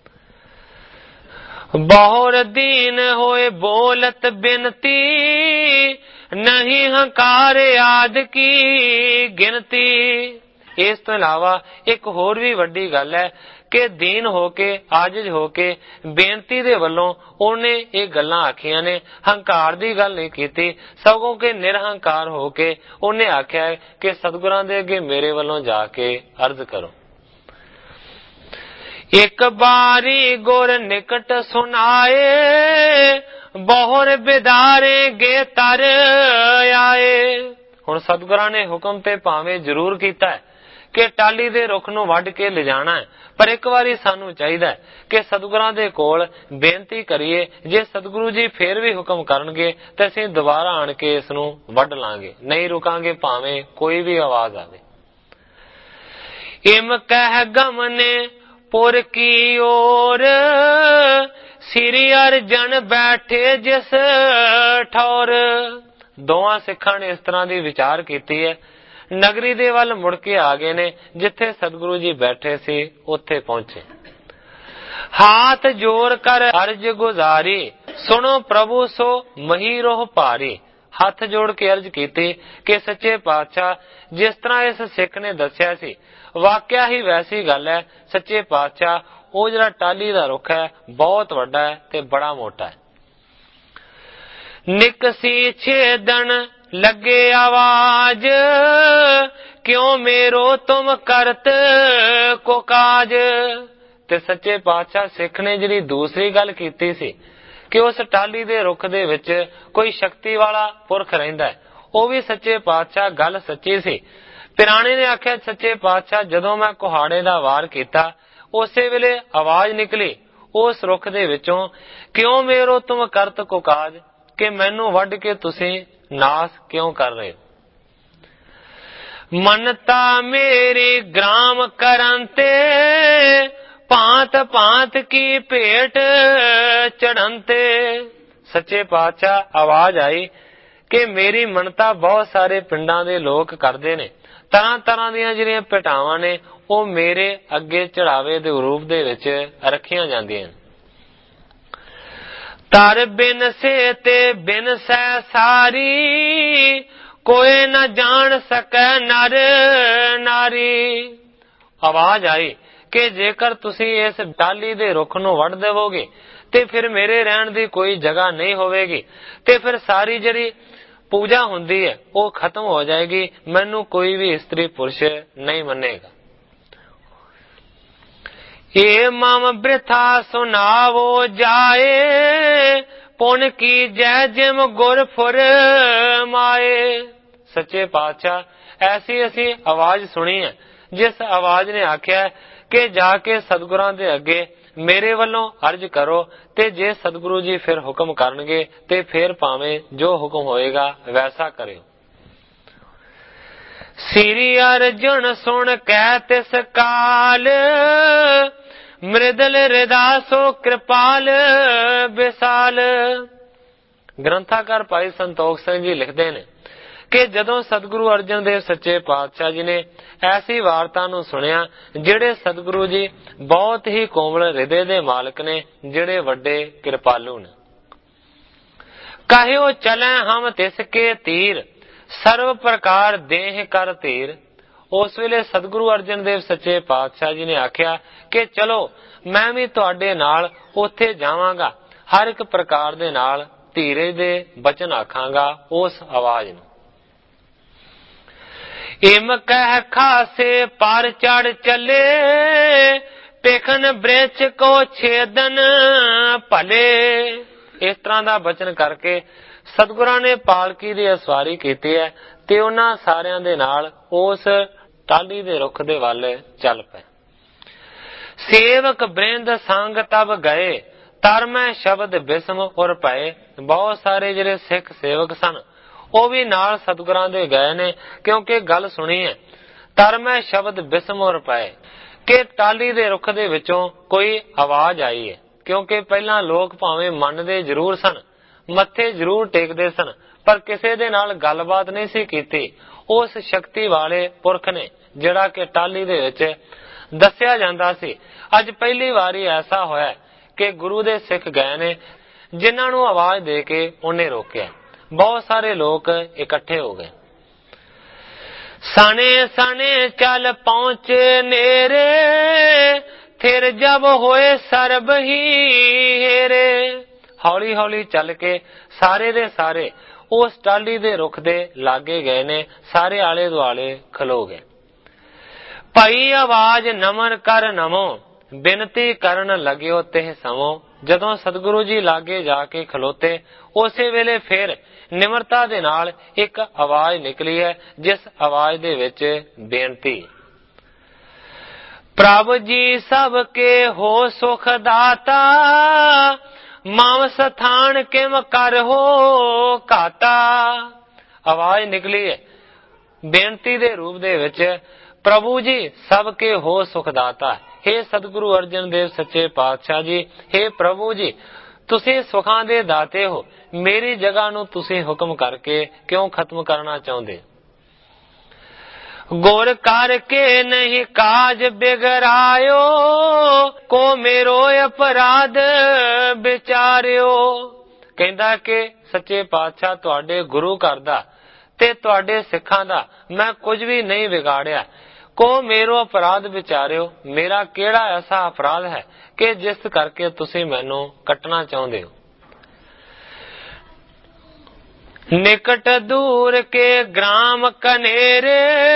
बहुर दीन होए बोलत बिनती, नहीं हंकार आद की गिनती। इस तो इलावा एक होर भी वड्डी गल है कि दीन होके आजिज होके बेनती दे वल्लों उन्हें ये गल्लां आखियां ने, हंकार दी गल नहीं कीती, सगों के निरहंकार होके उन्हें आख्या है कि सतगुरां दे अगे मेरे वल्लों जाके अर्ज करो। एक बारी गुर निकट सुनाए, बहुर बिदारे गे तर आए। हुण सतगुरां ने हुक्म ते भावें जरूर कीता है कि टाली दे रुख नूं वढ के ले जाना है, पर एक बारी सानू चाहिदा कि सतगुरां दे कोल बेनती करिए। जे सतगुरु जी फिर भी हुक्म करनगे ते असीं दोबारा आण के इस नूं वढ लांगे, नहीं रुकांगे भावें कोई भी आवाज आवे। इम कह गमने पुर की ओर, श्री अर्जन बैठे जिस ठौर। दोवां सिखां ने इस तरह दी विचार कीती है, नगरी दे वल मुड़ के आ गए ने, जिथे सतगुरु जी बैठे सी उत्थे पहुंचे। हाथ जोड़ कर अर्ज गुजारी, सुनो प्रभु सो मही रोह पारी। हाथ जोड़ के अर्ज कीती कि सच्चे पातशाह, जिस तरह इस सिख ने दस्या सी वाकया ही वैसी गल है। सच्चे पातशाह, वो जिहड़ा टाली दा रुख है बहुत वड्डा है ते बड़ा मोटा है। निकसी छेदन लगे आवाज, क्यों मेरो तुम करत को काज। ਤੇ ਸੱਚੇ ਪਾਤਸ਼ਾਹ ਸਿੱਖ ਨੇ ਜਿਹੜੀ ਦੂਸਰੀ ਗੱਲ ਕੀਤੀ ਸੀ ਕਿ ਉਸ ਟਾਹਲੀ ਦੇ ਰੁੱਖ ਦੇ ਵਿੱਚ ਕੋਈ ਸ਼ਕਤੀ ਵਾਲਾ ਪੁਰਖ ਰਹਿੰਦਾ ਹੈ, ਉਹ ਵੀ ਸੱਚੇ ਪਾਤਸ਼ਾਹ ਗੱਲ ਸੱਚੀ ਸੀ। ਪਿਰਾਣੇ ਨੇ ਆਖਿਆ, ਸੱਚੇ ਪਾਤਸ਼ਾਹ ਜਦੋਂ ਮੈਂ ਕੁਹਾੜੇ ਦਾ ਵਾਰ ਕੀਤਾ ਉਸੇ ਵੇਲੇ ਆਵਾਜ਼ ਨਿਕਲੀ ਉਸ ਰੁੱਖ ਦੇ ਵਿੱਚੋਂ, ਕਿਉਂ ਮੇਰੋ ਤੁਮ ਕਰਤ ਕੋ ਕਾਜ, ਕਿ ਮੈਨੂੰ ਵੱਢ ਕੇ ਤੁਸੀਂ ਨਾਸ ਕਿਉਂ ਕਰ ਰਹੇ ਹੋ। ਮਨਤਾ ਮੇਰੀ ਗ੍ਰਾਮ ਕਰਨ ਤੇ, ਭਾਂਤ ਭਾਂਤ ਕੀ ਭੇਟ ਚੜਨ ਤੇ। ਸੱਚੇ ਪਾਤਸ਼ਾਹ ਆਵਾਜ਼ ਆਈ ਕਿ ਮੇਰੀ ਮਨਤਾ ਬਹੁਤ ਸਾਰੇ ਪਿੰਡਾਂ ਦੇ ਲੋਕ ਕਰਦੇ ਨੇ, ਤਰ੍ਹਾਂ ਤਰ੍ਹਾਂ ਦੀਆਂ ਜਿਹੜੀਆਂ ਭੇਟਾਵਾਂ ਨੇ ਉਹ ਮੇਰੇ ਅੱਗੇ ਚੜਾਵੇ ਦੇ ਰੂਪ ਦੇ ਵਿੱਚ ਰੱਖੀਆਂ ਜਾਂਦੀਆਂ ਨੇ। ਤਰ ਬਿਨ ਸੇ ਤੇ ਬਿਨ ਸੈ ਸਾਰੀ, ਕੋਈ ਨਾ ਜਾਣ ਸਕੈ ਨਰ ਨਾਰੀ। ਆਵਾਜ਼ ਆਈ ਕਿ ਜੇਕਰ ਤੁਸੀਂ ਇਸ ਟਾਹਲੀ ਦੇ ਰੁੱਖ ਨੂੰ ਵੱਢ ਦੇਵੋਗੇ ਤੇ ਫਿਰ ਮੇਰੇ ਰਹਿਣ ਦੀ ਕੋਈ ਜਗ੍ਹਾ ਨਹੀਂ ਹੋਵੇਗੀ, ਤੇ ਫਿਰ ਸਾਰੀ ਜਿਹੜੀ ਪੂਜਾ ਹੁੰਦੀ ਹੈ ਉਹ ਖਤਮ ਹੋ ਜਾਏਗੀ, ਮੈਨੂੰ ਕੋਈ ਵੀ ਇਸਤਰੀ ਪੁਰਸ਼ ਨਹੀਂ ਮੰਨੇਗਾ। ਇਹ ਮਮ ਬ੍ਰਿਥਾ ਸੁਨਾਵੋ ਜਾਏ, ਪੁਨ ਕੀ ਜੈ ਜਿਮ ਗੁਰ ਫੁਰਮਾਏ। ਸੱਚੇ ਪਾਤਸ਼ਾਹ ਐਸੀ ਅਸੀਂ ਆਵਾਜ਼ ਸੁਣੀ ਹੈ ਜਿਸ ਆਵਾਜ਼ ਨੇ ਆਖਿਆ ਕਿ ਜਾ ਕੇ ਸਤਿਗੁਰਾਂ ਦੇ ਅੱਗੇ ਮੇਰੇ ਵੱਲੋਂ ਅਰਜ਼ ਕਰੋ, ਤੇ ਜੇ ਸਤਿਗੁਰੂ ਜੀ ਫਿਰ ਹੁਕਮ ਕਰਨਗੇ ਤੇ ਫਿਰ ਭਾਵੇਂ ਜੋ ਹੁਕਮ ਹੋਏਗਾ ਵੈਸਾ ਕਰਿਓ। ਸ੍ਰੀ ਅਰਜੁਨ ਸੁਣ ਕਹਿ ਤਿਸ ਕਾਲ, ਮ੍ਰਿਦਲ ਰਿਦਾਸੋ ਕਿਰਪਾਲ ਵਿਸਾਲ। ਗ੍ਰੰਥਾਕਾਰ ਭਾਈ ਸੰਤੋਖ ਸਿੰਘ ਜੀ ਲਿਖਦੇ ਨੇ ਕਿ ਜਦੋਂ ਸਤਿਗੁਰੂ ਅਰਜਨ ਦੇਵ ਸੱਚੇ ਪਾਤਸ਼ਾਹ ਜੀ ਨੇ ਐਸੀ ਵਾਰਤਾ ਨੂੰ ਸੁਣਿਆ, ਜਿਹੜੇ ਸਤਿਗੁਰੂ ਜੀ ਬਹੁਤ ਹੀ ਕੋਮਲ ਹਿਰਦੇ ਦੇ ਮਾਲਕ ਨੇ, ਜਿਹੜੇ ਵੱਡੇ ਕਿਰਪਾਲੂ ਨੇ। ਕਹਿਓ ਚਲੈ ਹਮ ਤਿਸ ਕੇ ਤੀਰ, ਸਰਵ ਪ੍ਰਕਾਰ ਦੇਹ ਕਰ ਧੀਰ। ਉਸ ਵੇਲੇ ਸਤਿਗੁਰੂ ਅਰਜਨ ਦੇਵ ਸੱਚੇ ਪਾਤਸ਼ਾਹ ਜੀ ਨੇ ਆਖਿਆ ਕਿ ਚਲੋ ਮੈਂ ਵੀ ਤੁਹਾਡੇ ਨਾਲ ਉੱਥੇ ਜਾਵਾਂਗਾ, ਹਰ ਇੱਕ ਪ੍ਰਕਾਰ ਦੇ ਨਾਲ ਧੀਰੇ ਦੇ ਬਚਨ ਆਖਾਂਗਾ ਉਸ ਆਵਾਜ਼ ਨੂੰ। ਇਮ ਕਹਿ ਖਾਸੇ ਪਰ ਚੜ ਚਲੇ, ਪੇਖਨ ਬ੍ਰਿਛ ਕੋ ਛੇਦਨ ਭਲੇ। ਇਸ ਤਰ੍ਹਾਂ ਦਾ ਬਚਨ ਕਰਕੇ ਸਤਿਗੁਰਾਂ ਨੇ ਪਾਲਕੀ ਦੀ ਅਸਵਾਰੀ ਕੀਤੀ ਹੈ ਤੇ ਉਹਨਾਂ ਸਾਰਿਆਂ ਦੇ ਨਾਲ ਉਸ ਟਾਹਲੀ ਦੇ ਰੁੱਖ ਦੇ ਵੱਲ ਚੱਲ ਪਏ। ਸੇਵਕ ਬ੍ਰਿੰਦ ਸੰਗ ਤਬ ਗਏ, ਧਰਮੈ ਸ਼ਬਦ ਬਿਸਮ ਉਰ ਪਏ। ਬਹੁਤ ਸਾਰੇ ਜਿਹੜੇ ਸਿੱਖ ਸੇਵਕ ਸਨ ਉਹ ਵੀ ਨਾਲ ਸਤਿਗੁਰਾਂ ਦੇ ਗਏ ਨੇ, ਕਿਉਂਕਿ ਗੱਲ ਸੁਣੀ ਹੈ ਧਰਮੈ ਸ਼ਬਦ ਬਿਸਮ ਉਰ ਪਏ, ਕਿ ਟਾਹਲੀ ਦੇ ਰੁੱਖ ਦੇ ਵਿੱਚੋਂ ਕੋਈ ਆਵਾਜ਼ ਆਈ ਹੈ। ਕਿਉਂਕਿ ਪਹਿਲਾਂ ਲੋਕ ਭਾਵੇਂ ਮੰਨਦੇ ਜ਼ਰੂਰ ਸਨ, ਮੱਥੇ ਜ਼ਰੂਰ ਟੇਕਦੇ ਸਨ, ਪਰ ਕਿਸੇ ਦੇ ਨਾਲ ਗੱਲਬਾਤ ਨਹੀਂ ਸੀ ਕੀਤੀ। ਉਸ ਸ਼ਕਤੀ ਵਾਲੇ ਪੁਰਖ ਨੇ ਜਿਹੜਾ ਕਿ ਟਾਹਲੀ ਦੇ ਵਿੱਚ ਦੱਸਿਆ ਜਾਂਦਾ ਸੀ, ਅੱਜ ਪਹਿਲੀ ਵਾਰੀ ਐਸਾ ਹੋਇਆ ਕਿ ਗੁਰੂ ਦੇ ਸਿੱਖ ਗਏ ਨੇ ਜਿਨ੍ਹਾਂ ਨੂੰ ਆਵਾਜ਼ ਦੇ ਕੇ ਉਹਨੇ ਰੋਕਿਆ। ਬਹੁਤ ਸਾਰੇ ਲੋਕ ਇਕੱਠੇ ਹੋ ਗਏ। ਸਾਨੇ ਸਾਨੇ ਚੱਲ ਪਹੁੰਚੇ ਨੇਰੇ, ਫਿਰ ਜਬ ਹੋਏ ਸਰਬ ਹੀ ਹੇਰੇ। ਹੌਲੀ ਹੌਲੀ ਚੱਲ ਕੇ ਸਾਰੇ ਦੇ ਸਾਰੇ ਉਸ ਟਾਹਲੀ ਦੇ ਰੁੱਖ ਦੇ ਲਾਗੇ ਗਏ ਨੇ, ਸਾਰੇ ਆਲੇ ਦੁਆਲੇ ਖਲੋ ਗਏ। ਭਾਈ ਆਵਾਜ਼ ਨਮਨ ਕਰ ਨਮੋ, ਬਿਨਤੀ ਕਰਨ ਲਗਿਓ ਤਿਹ ਸਮੋ। ਜਦੋਂ ਸਤਿਗੁਰੂ ਜੀ ਲਾਗੇ ਜਾ ਕੇ ਖਲੋਤੇ ਉਸੇ ਵੇਲੇ ਫਿਰ ਨਿਮਰਤਾ ਦੇ ਨਾਲ ਇੱਕ ਆਵਾਜ਼ ਨਿਕਲੀ ਹੈ, ਜਿਸ ਆਵਾਜ਼ ਦੇ ਵਿੱਚ ਬੇਨਤੀ, ਪ੍ਰਭ ਜੀ ਸਭ ਕੇ ਹੋ ਸੁਖ ਦਾਤਾ, ਮਮ ਸਥਾਨ ਕਿਮ ਕਰ ਹੋ ਘਾਤਾ। ਆਵਾਜ਼ ਨਿਕਲੀ ਹੈ ਬੇਨਤੀ ਦੇ ਰੂਪ ਦੇ ਵਿੱਚ, ਪ੍ਰਭੂ ਜੀ ਸਭ ਕੇ ਹੋ ਸੁਖਦਾਤਾ। हे ਸਤਿਗੁਰੂ ਅਰਜਨ ਦੇਵ ਸੱਚੇ ਪਾਤਸ਼ਾਹ ਜੀ, हे ਪ੍ਰਭੂ ਜੀ ਤੁਸੀਂ ਸੁਖਾਂ ਦੇ ਦਾਤੇ ਹੋ, ਮੇਰੀ ਜਗ੍ਹਾ ਨੂੰ ਤੁਸੀਂ ਹੁਕਮ ਕਰਕੇ ਕਿਉਂ ਖਤਮ ਕਰਨਾ ਚਾਹੁੰਦੇ? ਗੁਰ ਕਰਕੇ ਨਹੀਂ ਕਾਜ ਬਿਗੜਾਇਓ, ਕੋ ਮੇਰੋ ਅਪਰਾਧ ਵਿਚਾਰਿਓ। ਕਹਿੰਦਾ ਕਿ ਸੱਚੇ ਪਾਤਸ਼ਾਹ ਤੁਹਾਡੇ ਗੁਰੂ ਘਰ ਦਾ ਤੇ ਤੁਹਾਡੇ ਸਿੱਖਾਂ ਦਾ ਮੈਂ ਕੁਝ ਵੀ ਨਹੀਂ ਵਿਗਾੜਿਆ, ਕੋ ਮੇਰੋ ਅਪਰਾਧ ਵਿਚਾਰਿਓ। ਮੇਰਾ ਕਿਹੜਾ ਐਸਾ ਅਪਰਾਧ ਹੈ ਕਿ ਜਿਸ ਕਰਕੇ ਤੁਸੀਂ ਮੈਨੂੰ ਕੱਟਣਾ ਚਾਹੁੰਦੇ ਹੋ? निकट दूर के ग्राम कनेरे,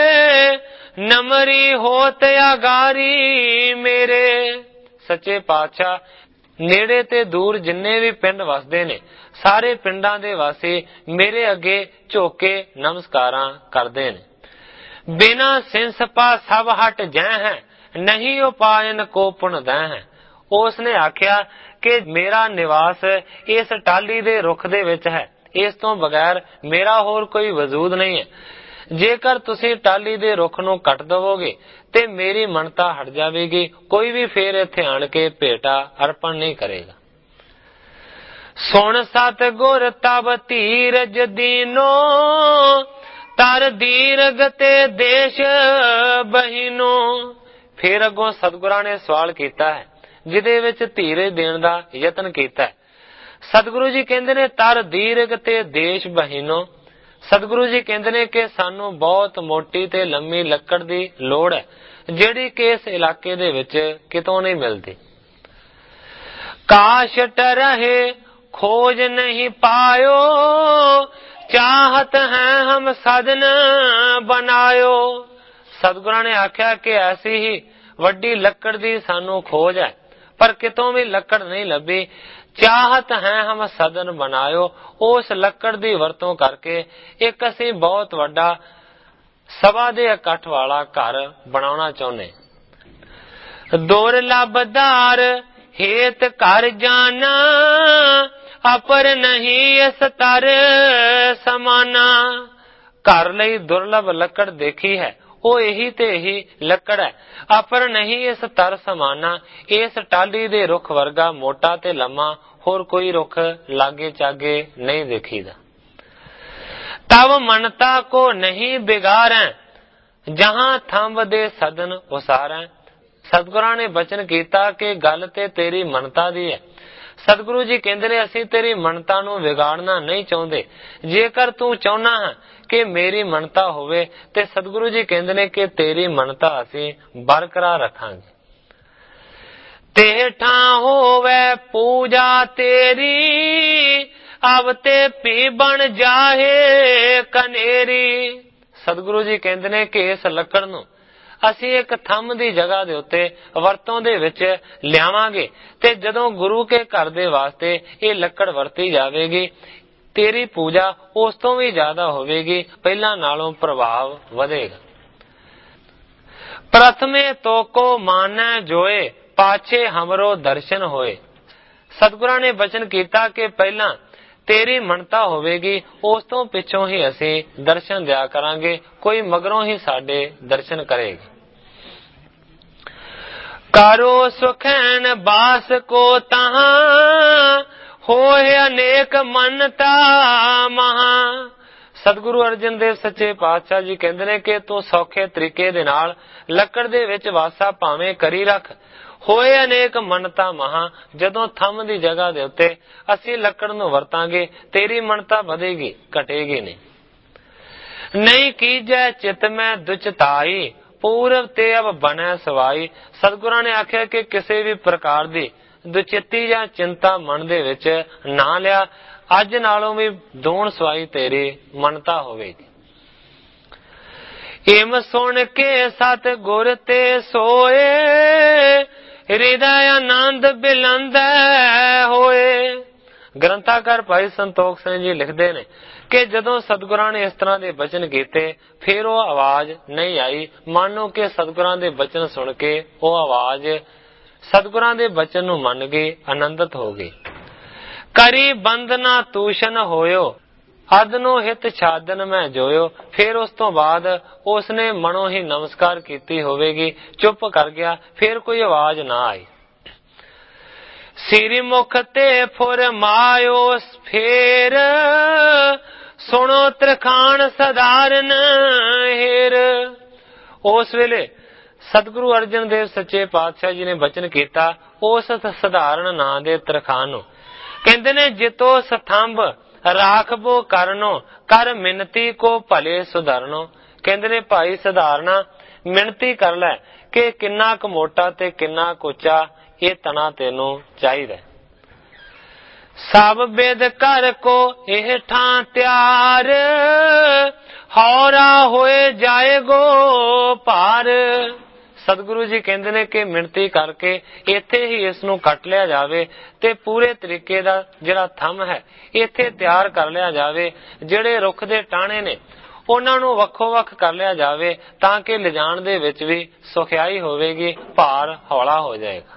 नमरी होत आगारी मेरे। सच्चे पातशाह ਨੇੜੇ ਤੇ ਦੂਰ ਜਿੰਨੇ ਵੀ ਪਿੰਡ ਵਸਦੇ ਨੇ, ਸਾਰੇ ਪਿੰਡਾਂ ਦੇ ਵਾਸੀ ਮੇਰੇ ਅੱਗੇ ਝੁਕ ਕੇ ਨਮਸਕਾਰਾਂ ਕਰਦੇ ਨੇ। ਬਿਨਾ ਸਿੰਸਪਾ ਸਭ ਹਟ ਜੈ ਹੈ, ਨਹੀਂ ਉਪਾਇਨ ਕੋ ਪੁਨ ਦੈ ਹੈ। ਉਸ ਨੇ ਆਖਿਆ ਕਿ ਮੇਰਾ ਨਿਵਾਸ ਇਸ ਟਾਹਲੀ ਦੇ ਰੁੱਖ ਦੇ ਵਿੱਚ ਹੈ, ਇਸ ਤੋਂ ਬਗੈਰ ਮੇਰਾ ਹੋਰ ਕੋਈ ਵਜੂਦ ਨਹੀਂ ਹੈ। ਜੇਕਰ ਤੁਸੀਂ ਟਾਹਲੀ ਦੇ ਰੁੱਖ ਨੂੰ ਕੱਟ ਦਵੋਗੇ ਤੇ ਮੇਰੀ ਮਨਤਾ ਹਟ ਜਾਵੇਗੀ, ਕੋਈ ਵੀ ਫੇਰ ਇੱਥੇ ਆਣ ਕੇ ਭੇਟਾ ਅਰਪਣ ਨਹੀਂ ਕਰੇਗਾ। ਸੁਣ ਸਤ ਗੁਰ ਤਬ ਧੀਰਜ ਦੀਨੋ, ਤਰ ਦੀਰਘ ਤੇ ਦੇਸ਼ ਬਹੀਨੋ। ਫੇਰ ਅੱਗੋਂ ਸਤਿਗੁਰਾਂ ਨੇ ਸਵਾਲ ਕੀਤਾ ਹੈ, ਜਿਹਦੇ ਵਿੱਚ ਧੀਰਜ ਦੇਣ ਦਾ ਯਤਨ ਕੀਤਾ ਹੈ। ਸਤਿਗੁਰੂ ਜੀ ਕਹਿੰਦੇ ਨੇ ਤਰ ਦੀਰਘ ਤੇ ਦੇਸ਼ ਬਹੀਨੋ। ਸਤਿਗੁਰੂ ਜੀ ਕਹਿੰਦੇ ਨੇ ਕਿ ਸਾਨੂੰ ਬਹੁਤ ਮੋਟੀ ਤੇ ਲੰਮੀ ਲੱਕੜ ਦੀ ਲੋੜ ਹੈ, ਜਿਹੜੀ ਕਿ ਇਸ ਇਲਾਕੇ ਦੇ ਵਿੱਚ ਕਿਤੋਂ ਨਹੀਂ ਮਿਲਦੀ। ਕਾਸ਼ ਟਰਹਿ ਖੋਜ ਨਹੀਂ ਪਾਇਓ, ਚਾਹਤ ਹੈ ਹਮ ਸਦਨ ਬਣਾਇਓ। ਸਤਿਗੁਰਾਂ ਨੇ ਆਖਿਆ ਕਿ ਐਸੀ ਹੀ ਵੱਡੀ ਲੱਕੜ ਦੀ ਸਾਨੂੰ ਖੋਜ ਹੈ, ਪਰ ਕਿਤੋਂ ਵੀ ਲੱਕੜ ਨਹੀਂ ਲੱਭੀ। ਚਾਹਤ ਹੈ ਹਮ ਸਦਨ ਬਣਾਇਓ, ਉਸ ਲੱਕੜ ਦੀ ਵਰਤੋਂ ਕਰਕੇ ਇੱਕ ਅਸੀਂ ਬਹੁਤ ਵੱਡਾ ਸਭਾ ਦੇ ਇਕੱਠ ਵਾਲਾ ਘਰ ਬਣਾਉਣਾ ਚਾਹੁੰਦੇ। ਦੁਰਲਭਦਾਰ ਹੇਤ ਘਰ ਜਾਣਾ, ਅਪਰ ਨਹੀਂ ਇਸ ਤਰ ਸਮਾਨਾ। ਘਰ ਲਈ ਦੁਰਲਭ ਲੱਕੜ ਦੇਖੀ ਹੈ, ਉਹ ਇਹੀ ਤੇ ਇਹੀ ਲੱਕੜ ਹੈ। ਅਪਰ ਨਹੀਂ ਇਸ ਤਰ ਸਮਾਨਾ, ਇਸ ਟਾਹਲੀ ਦੇ ਰੁੱਖ ਵਰਗਾ ਮੋਟਾ ਤੇ ਲੰਮਾ ਹੋਰ ਕੋਈ ਰੁੱਖ ਲਾਗੇ ਚਾਗੇ ਨਹੀਂ ਦੇਖੀਦਾ। ਤਬ ਮਨਤਾ ਕੋ ਨਹੀਂ ਬਿਗਾਰੈ, ਜਹਾਂ ਥੰਬ ਦੇ ਸਦਨ ਉਸਾਰੈ। ਸਤਿਗੁਰਾਂ ਨੇ ਬਚਨ ਕੀਤਾ ਕਿ ਗੱਲ ਤੇ ਤੇਰੀ ਮਨਤਾ ਦੀ ਹੈ। ਸਤਿਗੁਰੂ ਜੀ ਕਹਿੰਦੇ ਨੇ ਅਸੀਂ ਤੇਰੀ ਮਨਤਾ ਨੂੰ ਵਿਗਾੜਨਾ ਨਹੀਂ ਚਾਹੁੰਦੇ। ਜੇਕਰ ਤੂੰ ਚਾਹੁੰਦਾ ਹੈ ਕਿ ਮੇਰੀ ਮਨਤਾ ਹੋਵੇ ਤੇ ਸਤਿਗੁਰੂ ਜੀ ਕਹਿੰਦੇ ਨੇ ਕਿ ਤੇਰੀ ਮਨਤਾ ਅਸੀਂ ਬਰਕਰਾਰ ਰੱਖਾਂਗੇ। ਤੇ ਠਾਂ ਹੋਵੇ ਪੂਜਾ ਤੇਰੀ, ਅਬ ਤੇ ਭੀ ਬਣ ਜਾਹੇ ਕਨੇਰੀ। ਸਤਿਗੁਰੂ ਜੀ ਕਹਿੰਦੇ ਨੇ ਕਿ ਇਸ ਲੱਕੜ ਨੂੰ ਅਸੀਂ ਇੱਕ ਥੰਮ ਦੀ ਜਗ੍ਹਾ ਦੇ ਉੱਤੇ ਵਰਤੋਂ ਦੇ ਵਿੱਚ ਲਿਆਵਾਂਗੇ, ਤੇ ਜਦੋਂ ਗੁਰੂ ਕੇ ਘਰ ਦੇ ਵਾਸਤੇ ਇਹ ਲੱਕੜ ਵਰਤੀ ਜਾਵੇਗੀ, ਤੇਰੀ ਪੂਜਾ ਉਸ ਤੋਂ ਵੀ ਜ਼ਿਆਦਾ ਹੋਵੇਗੀ, ਪਹਿਲਾਂ ਨਾਲੋਂ ਪ੍ਰਭਾਵ ਵਧੇਗਾ। ਪ੍ਰਥਮੇ ਤੋਕੋ ਮਾਨੈ ਜੋਏ, ਪਾਛੇ ਹਮਰੋ ਦਰਸ਼ਨ ਹੋਏ। ਸਤਿਗੁਰਾਂ ਨੇ ਬਚਨ ਕੀਤਾ ਕਿ ਪਹਿਲਾਂ ਤੇਰੀ ਮਨਤਾ ਹੋਵੇਗੀ, ਉਸ ਤੋਂ ਪਿੱਛੋਂ ਹੀ ਅਸੀਂ ਦਰਸ਼ਨ ਦਿਆ ਕਰਾਂਗੇ, ਕੋਈ ਮਗਰੋਂ ਹੀ ਸਾਡੇ ਦਰਸ਼ਨ ਕਰੇਗਾ। ਕਰੋ ਸੁਖੈਨ ਬਾਸ ਕੋ ਤਹਾਂ, ਹੋਏ ਅਨੇਕ ਮੰਨਤਾ ਮਹਾ। ਸਤਿਗੁਰੂ ਅਰਜਨ ਦੇਵ ਸੱਚੇ ਪਾਤਸ਼ਾਹ ਜੀ ਕਹਿੰਦੇ ਨੇ ਕਿ ਤੂੰ ਸੌਖੇ ਤਰੀਕੇ ਦੇ ਨਾਲ ਲੱਕੜ ਦੇ ਵਿੱਚ ਵਾਸਾ ਭਾਵੇਂ ਕਰੀ ਰੱਖ, ਹੋਏ ਅਨੇਕ ਮੰਨਤਾ ਮਹਾ। ਜਦੋਂ ਥੰਮ ਦੀ ਜਗ੍ਹਾ ਦੇ ਉੱਤੇ ਅਸੀਂ ਲੱਕੜ ਨੂੰ ਵਰਤਾਂਗੇ, ਤੇਰੀ ਮੰਨਤਾ ਵਧੇਗੀ, ਘਟੇਗੀ ਨਹੀਂ। ਨਹੀਂ ਕੀਜੈ ਚਿਤ ਮੈਂ ਦੁਚਤਾਈ, ਪੂਰਵ ਤੇ ਅਬ ਬਣੈ ਸਵਾਈ। ਸਤਿਗੁਰਾਂ ਨੇ ਆਖਿਆ ਕਿ ਕਿਸੇ ਵੀ ਪ੍ਰਕਾਰ ਦੀ ਦੁਚਿੱਤੀ ਜਾਂ ਚਿੰਤਾ ਮਨ ਦੇ ਵਿੱਚ ਨਾ ਲਿਆ, ਅੱਜ ਨਾਲੋਂ ਵੀ ਦੂਣ ਸਵਾਈ ਤੇਰੀ ਮੰਨਤਾ ਹੋਵੇਗੀ। ਇਮ ਸੁਣ ਕੇ ਸਤ ਗੁਰ ਤੇ ਸੋਏ, ਹਿਰਦੈ ਆਨੰਦ ਬਿਲੰਦੈ ਹੋਏ। ਗ੍ਰੰਥਾਕਾਰ ਭਾਈ ਸੰਤੋਖ ਸਿੰਘ ਜੀ ਲਿਖਦੇ ਨੇ ਕਿ ਜਦੋਂ ਸਤਿਗੁਰਾਂ ਨੇ ਇਸ ਤਰ੍ਹਾਂ ਦੇ ਬਚਨ ਕੀਤੇ, ਫਿਰ ਉਹ ਆਵਾਜ਼ ਨਹੀਂ ਆਈ, ਮਾਨੋ ਕਿ ਸਤਿਗੁਰਾਂ ਦੇ ਬਚਨ ਸੁਣ ਕੇ ਉਹ ਆਵਾਜ਼ ਸਤਿਗੁਰਾਂ ਦੇ ਬਚਨ ਨੂੰ ਮੰਨ ਗਈ, ਆਨੰਦਿਤ ਹੋ ਗਈ। ਕਰੀ ਬੰਦਨਾ ਤੂਸ਼ਨ ਹੋਇਓ, ਅਦਨੋ ਹਿਤ ਛਾਦਨ ਮੈਂ ਜੋਇਓ। ਫਿਰ ਉਸ ਤੋਂ ਬਾਅਦ ਉਸਨੇ ਮਨੋਂ ਹੀ ਨਮਸਕਾਰ ਕੀਤੀ ਹੋਵੇਗੀ, ਚੁੱਪ ਕਰ ਗਿਆ, ਫਿਰ ਕੋਈ ਆਵਾਜ਼ ਨਾ ਆਈ। ਸਿਰ ਮੁਖ ਤੇ ਫੁਰਮਾਇਓ ਫੇਰ, ਸੁਣੋ ਤਰਖਾਣ ਸਧਾਰਨ ਹੇਰ। ਉਸ ਵੇਲੇ ਸਤਿਗੁਰੂ ਅਰਜਨ ਦੇਵ ਸੱਚੇ ਪਾਤਸ਼ਾਹ ਜੀ ਨੇ ਬਚਨ ਕੀਤਾ ਉਸ ਸਧਾਰਨ ਨਾਂ ਦੇ ਤਰਖਾਣ ਨੂੰ। ਕਹਿੰਦੇ ਨੇ ਜਿਤੋ ਸਥੰਭ ਰਾਖਬੋ ਕਰਨੋ, ਕਰ ਮਿਨਤੀ ਕੋ ਭਲੇ ਸੁਧਰਨੋ। ਕਹਿੰਦੇ ਨੇ ਭਾਈ ਸਧਾਰਨਾ ਮਿਹਨਤੀ ਕਰ ਲੈ ਕਿ ਕਿੰਨਾ ਕੁ ਮੋਟਾ ਤੇ ਕਿੰਨਾ ਕੁ ਉੱਚਾ ਇਹ ਤਣਾ ਤੈਨੂੰ ਚਾਹੀਦਾ। ਸਭ ਬਿਦ ਕਰ ਕੋ ਇਹ ਠਾਂ ਤਿਆਰ, ਹੌਰਾ ਹੋਏ ਜਾਏਗੋ ਭਾਰ। ਸਤਿਗੁਰੂ ਜੀ ਕਹਿੰਦੇ ਨੇ ਕਿ ਮਿਣਤੀ ਕਰਕੇ ਇੱਥੇ ਹੀ ਇਸ ਨੂੰ ਕੱਟ ਲਿਆ ਜਾਵੇ ਤੇ ਪੂਰੇ ਤਰੀਕੇ ਦਾ ਜਿਹੜਾ ਥੰਮ ਹੈ ਇੱਥੇ ਤਿਆਰ ਕਰ ਲਿਆ ਜਾਵੇ। ਜਿਹੜੇ ਰੁੱਖ ਦੇ ਟਾਹਣੇ ਨੇ ਉਹਨਾਂ ਨੂੰ ਵੱਖੋ ਵੱਖ ਕਰ ਲਿਆ ਜਾਵੇ ਤਾਂ ਕਿ ਲਿਜਾਣ ਦੇ ਵਿੱਚ ਵੀ ਸੁਖਿਆਈ ਹੋਵੇਗੀ, ਭਾਰ ਹੌਲਾ ਹੋ ਜਾਏਗਾ।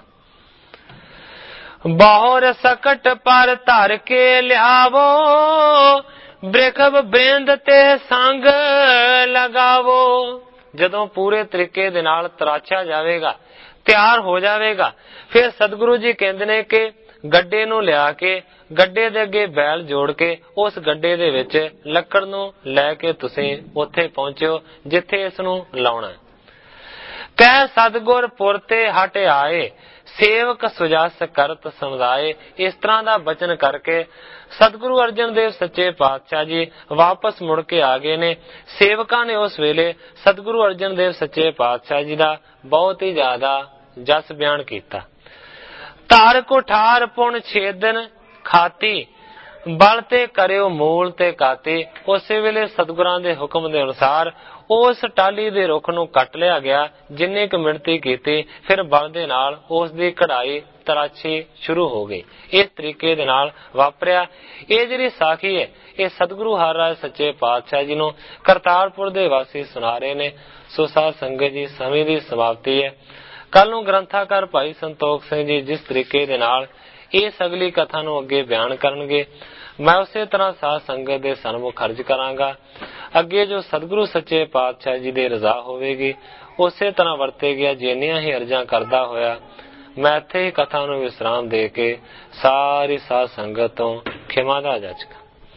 ਬਹੁਰ ਸਕਟ ਪਰ ਧਰ ਕੇ ਲਿਆਵੋ, ਬ੍ਰਿਖਬ ਬ੍ਰਿੰਦ ਤੇ ਸੰਗ ਲਗਾਵੋ। ਜਦੋਂ ਪੂਰੇ ਤਰੀਕੇ ਦੇ ਨਾਲ ਤਰਾਸ਼ਿਆ ਜਾਵੇਗਾ, ਤਿਆਰ ਹੋ ਜਾਵੇਗਾ, ਫਿਰ ਸਤਿਗੁਰੂ ਜੀ ਕਹਿੰਦੇ ਨੇ ਕਿ ਗੱਡੇ ਨੂੰ ਲਿਆ ਕੇ ਗੱਡੇ ਦੇ ਅੱਗੇ ਬੈਲ ਜੋੜ ਕੇ ਉਸ ਗੱਡੇ ਦੇ ਵਿੱਚ ਲੱਕੜ ਨੂੰ ਲੈ ਕੇ ਤੁਸੀਂ ਉੱਥੇ ਪਹੁੰਚਿਓ ਜਿੱਥੇ ਇਸ ਨੂੰ ਲਾਉਣਾ। ਕਹਿ ਸਤਿਗੁਰ ਪੁਰ ਤੇ ਹਟ ਆਏ, ਸੇਵਕ ਸੁਜਸ ਕਰਤ ਸਮਝਾਏ। ਇਸ ਤਰ੍ਹਾਂ ਦਾ ਬਚਨ ਕਰਕੇ ਸਤਿਗੁਰੂ ਅਰਜਨ ਦੇਵ ਸੱਚੇ ਪਾਤਸ਼ਾਹ ਜੀ ਵਾਪਸ ਮੁੜ ਕੇ ਆ ਗਏ ਨੇ। ਸੇਵਕਾਂ ਨੇ ਉਸ ਵੇਲੇ ਸਤਿਗੁਰੂ ਅਰਜਨ ਦੇਵ ਸੱਚੇ ਪਾਤਸ਼ਾਹ ਜੀ ਦਾ ਬਹੁਤ ਹੀ ਜ਼ਿਆਦਾ ਜਸ ਬਿਆਨ ਕੀਤਾ। ਧਾਰ ਕੁਠਾਰ ਪੁਣ ਛੇਦਨ ਖਾਤੀ, ਬਲ ਤੇ ਕਰਿਓ ਮੂਲ ਤੇ ਕਾਤੀ। ਉਸੇ ਵੇਲੇ ਸਤਿਗੁਰਾਂ ਦੇ ਹੁਕਮ ਦੇ ਅਨੁਸਾਰ ਉਸ ਟਾਹਲੀ ਦੇ ਰੁੱਖ ਨੂੰ ਕੱਟ ਲਿਆ ਗਿਆ। ਜਿੰਨੀ ਕੁ ਮਿਣਤੀ ਕੀਤੀ, ਫਿਰ ਬਲ ਦੇ ਨਾਲ ਉਸ ਦੀ ਕਢਾਈ ਤਰਾਸ਼ੀ ਸ਼ੁਰੂ ਹੋ ਗਈ। ਇਸ ਤਰੀਕੇ ਦੇ ਨਾਲ ਵਾਪਰਿਆ। ਇਹ ਜਿਹੜੀ ਸਾਖੀ ਹੈ ਇਹ ਸਤਿਗੁਰੂ ਹਰਿਰਾਏ ਸੱਚੇ ਪਾਤਸ਼ਾਹ ਜੀ ਨੂੰ ਕਰਤਾਰਪੁਰ ਦੇ ਵਾਸੀ ਸੁਣਾ ਰਹੇ ਨੇ। ਸੋ ਸਾਧ ਸੰਗਤ ਜੀ, ਸਮੇਂ ਦੀ ਸਮਾਪਤੀ ਹੈ। ਕੱਲ ਨੂੰ ਗ੍ਰੰਥਾਕਾਰ ਭਾਈ ਸੰਤੋਖ ਸਿੰਘ ਜੀ ਜਿਸ ਤਰੀਕੇ ਦੇ ਨਾਲ ਇਸ ਅਗਲੀ ਕਥਾ ਨੂੰ ਅੱਗੇ ਬਿਆਨ ਕਰਨਗੇ, ਮੈਂ ਉਸੇ ਤਰ੍ਹਾਂ ਸਾਧ ਸੰਗਤ ਦੇ ਸਨਮੁਖ ਅਰਜ ਕਰਾਂਗਾ। ਅੱਗੇ ਜੋ ਸਤਿਗੁਰੂ ਸੱਚੇ ਪਾਤਸ਼ਾਹ ਜੀ ਦੀ ਰਜ਼ਾ ਹੋਵੇਗੀ ਉਸੇ ਤਰ੍ਹਾਂ ਵਰਤੇ ਗਿਆ। ਜਿੰਨੀਆਂ ਹੀ ਅਰਜ਼ਾਂ ਕਰਦਾ ਹੋਇਆ ਮੈਂ ਇੱਥੇ ਹੀ ਕਥਾ ਨੂੰ ਵਿਸਰਾਮ ਦੇ ਕੇ ਸਾਰੀ ਸਾਧ ਸੰਗਤ ਤੋਂ ਖਿਮਾ ਦਾ ਜਾਚਕਾਂ।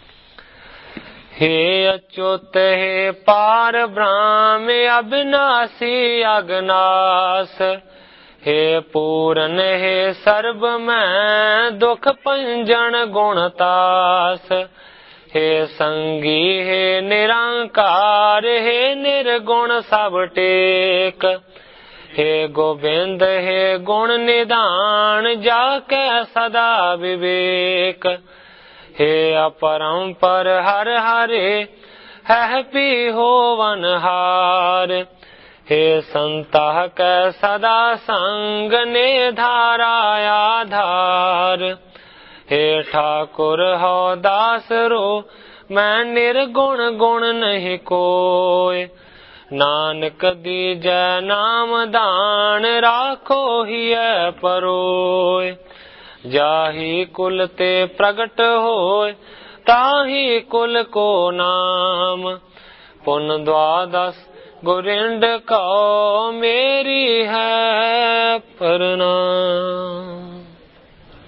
हे अच्युत हे पार ब्रह्म अविनाशी अगनास, हे पूरन हे सर्ब मैं दुख पंजन गुणतास, हे संगी हे निरंकार हे निर्गुण सब टेक, हे गोविंद हे गुण निधान जाके सदा विवेक, हे अपरंपर हर हरे है पी होवन हार, हे संतः कै सदा संग ने धारा आधार, हे ठाकुर हो दास रो मैं निर्गुण गुण नहीं कोय, नानक दीजै नाम दान राखो हिय परोय, जाहि कुल ते प्रगट होय ताहि कुल को नाम, पुन द्वादश गोरिंड कौ मेरी है प्रणाम।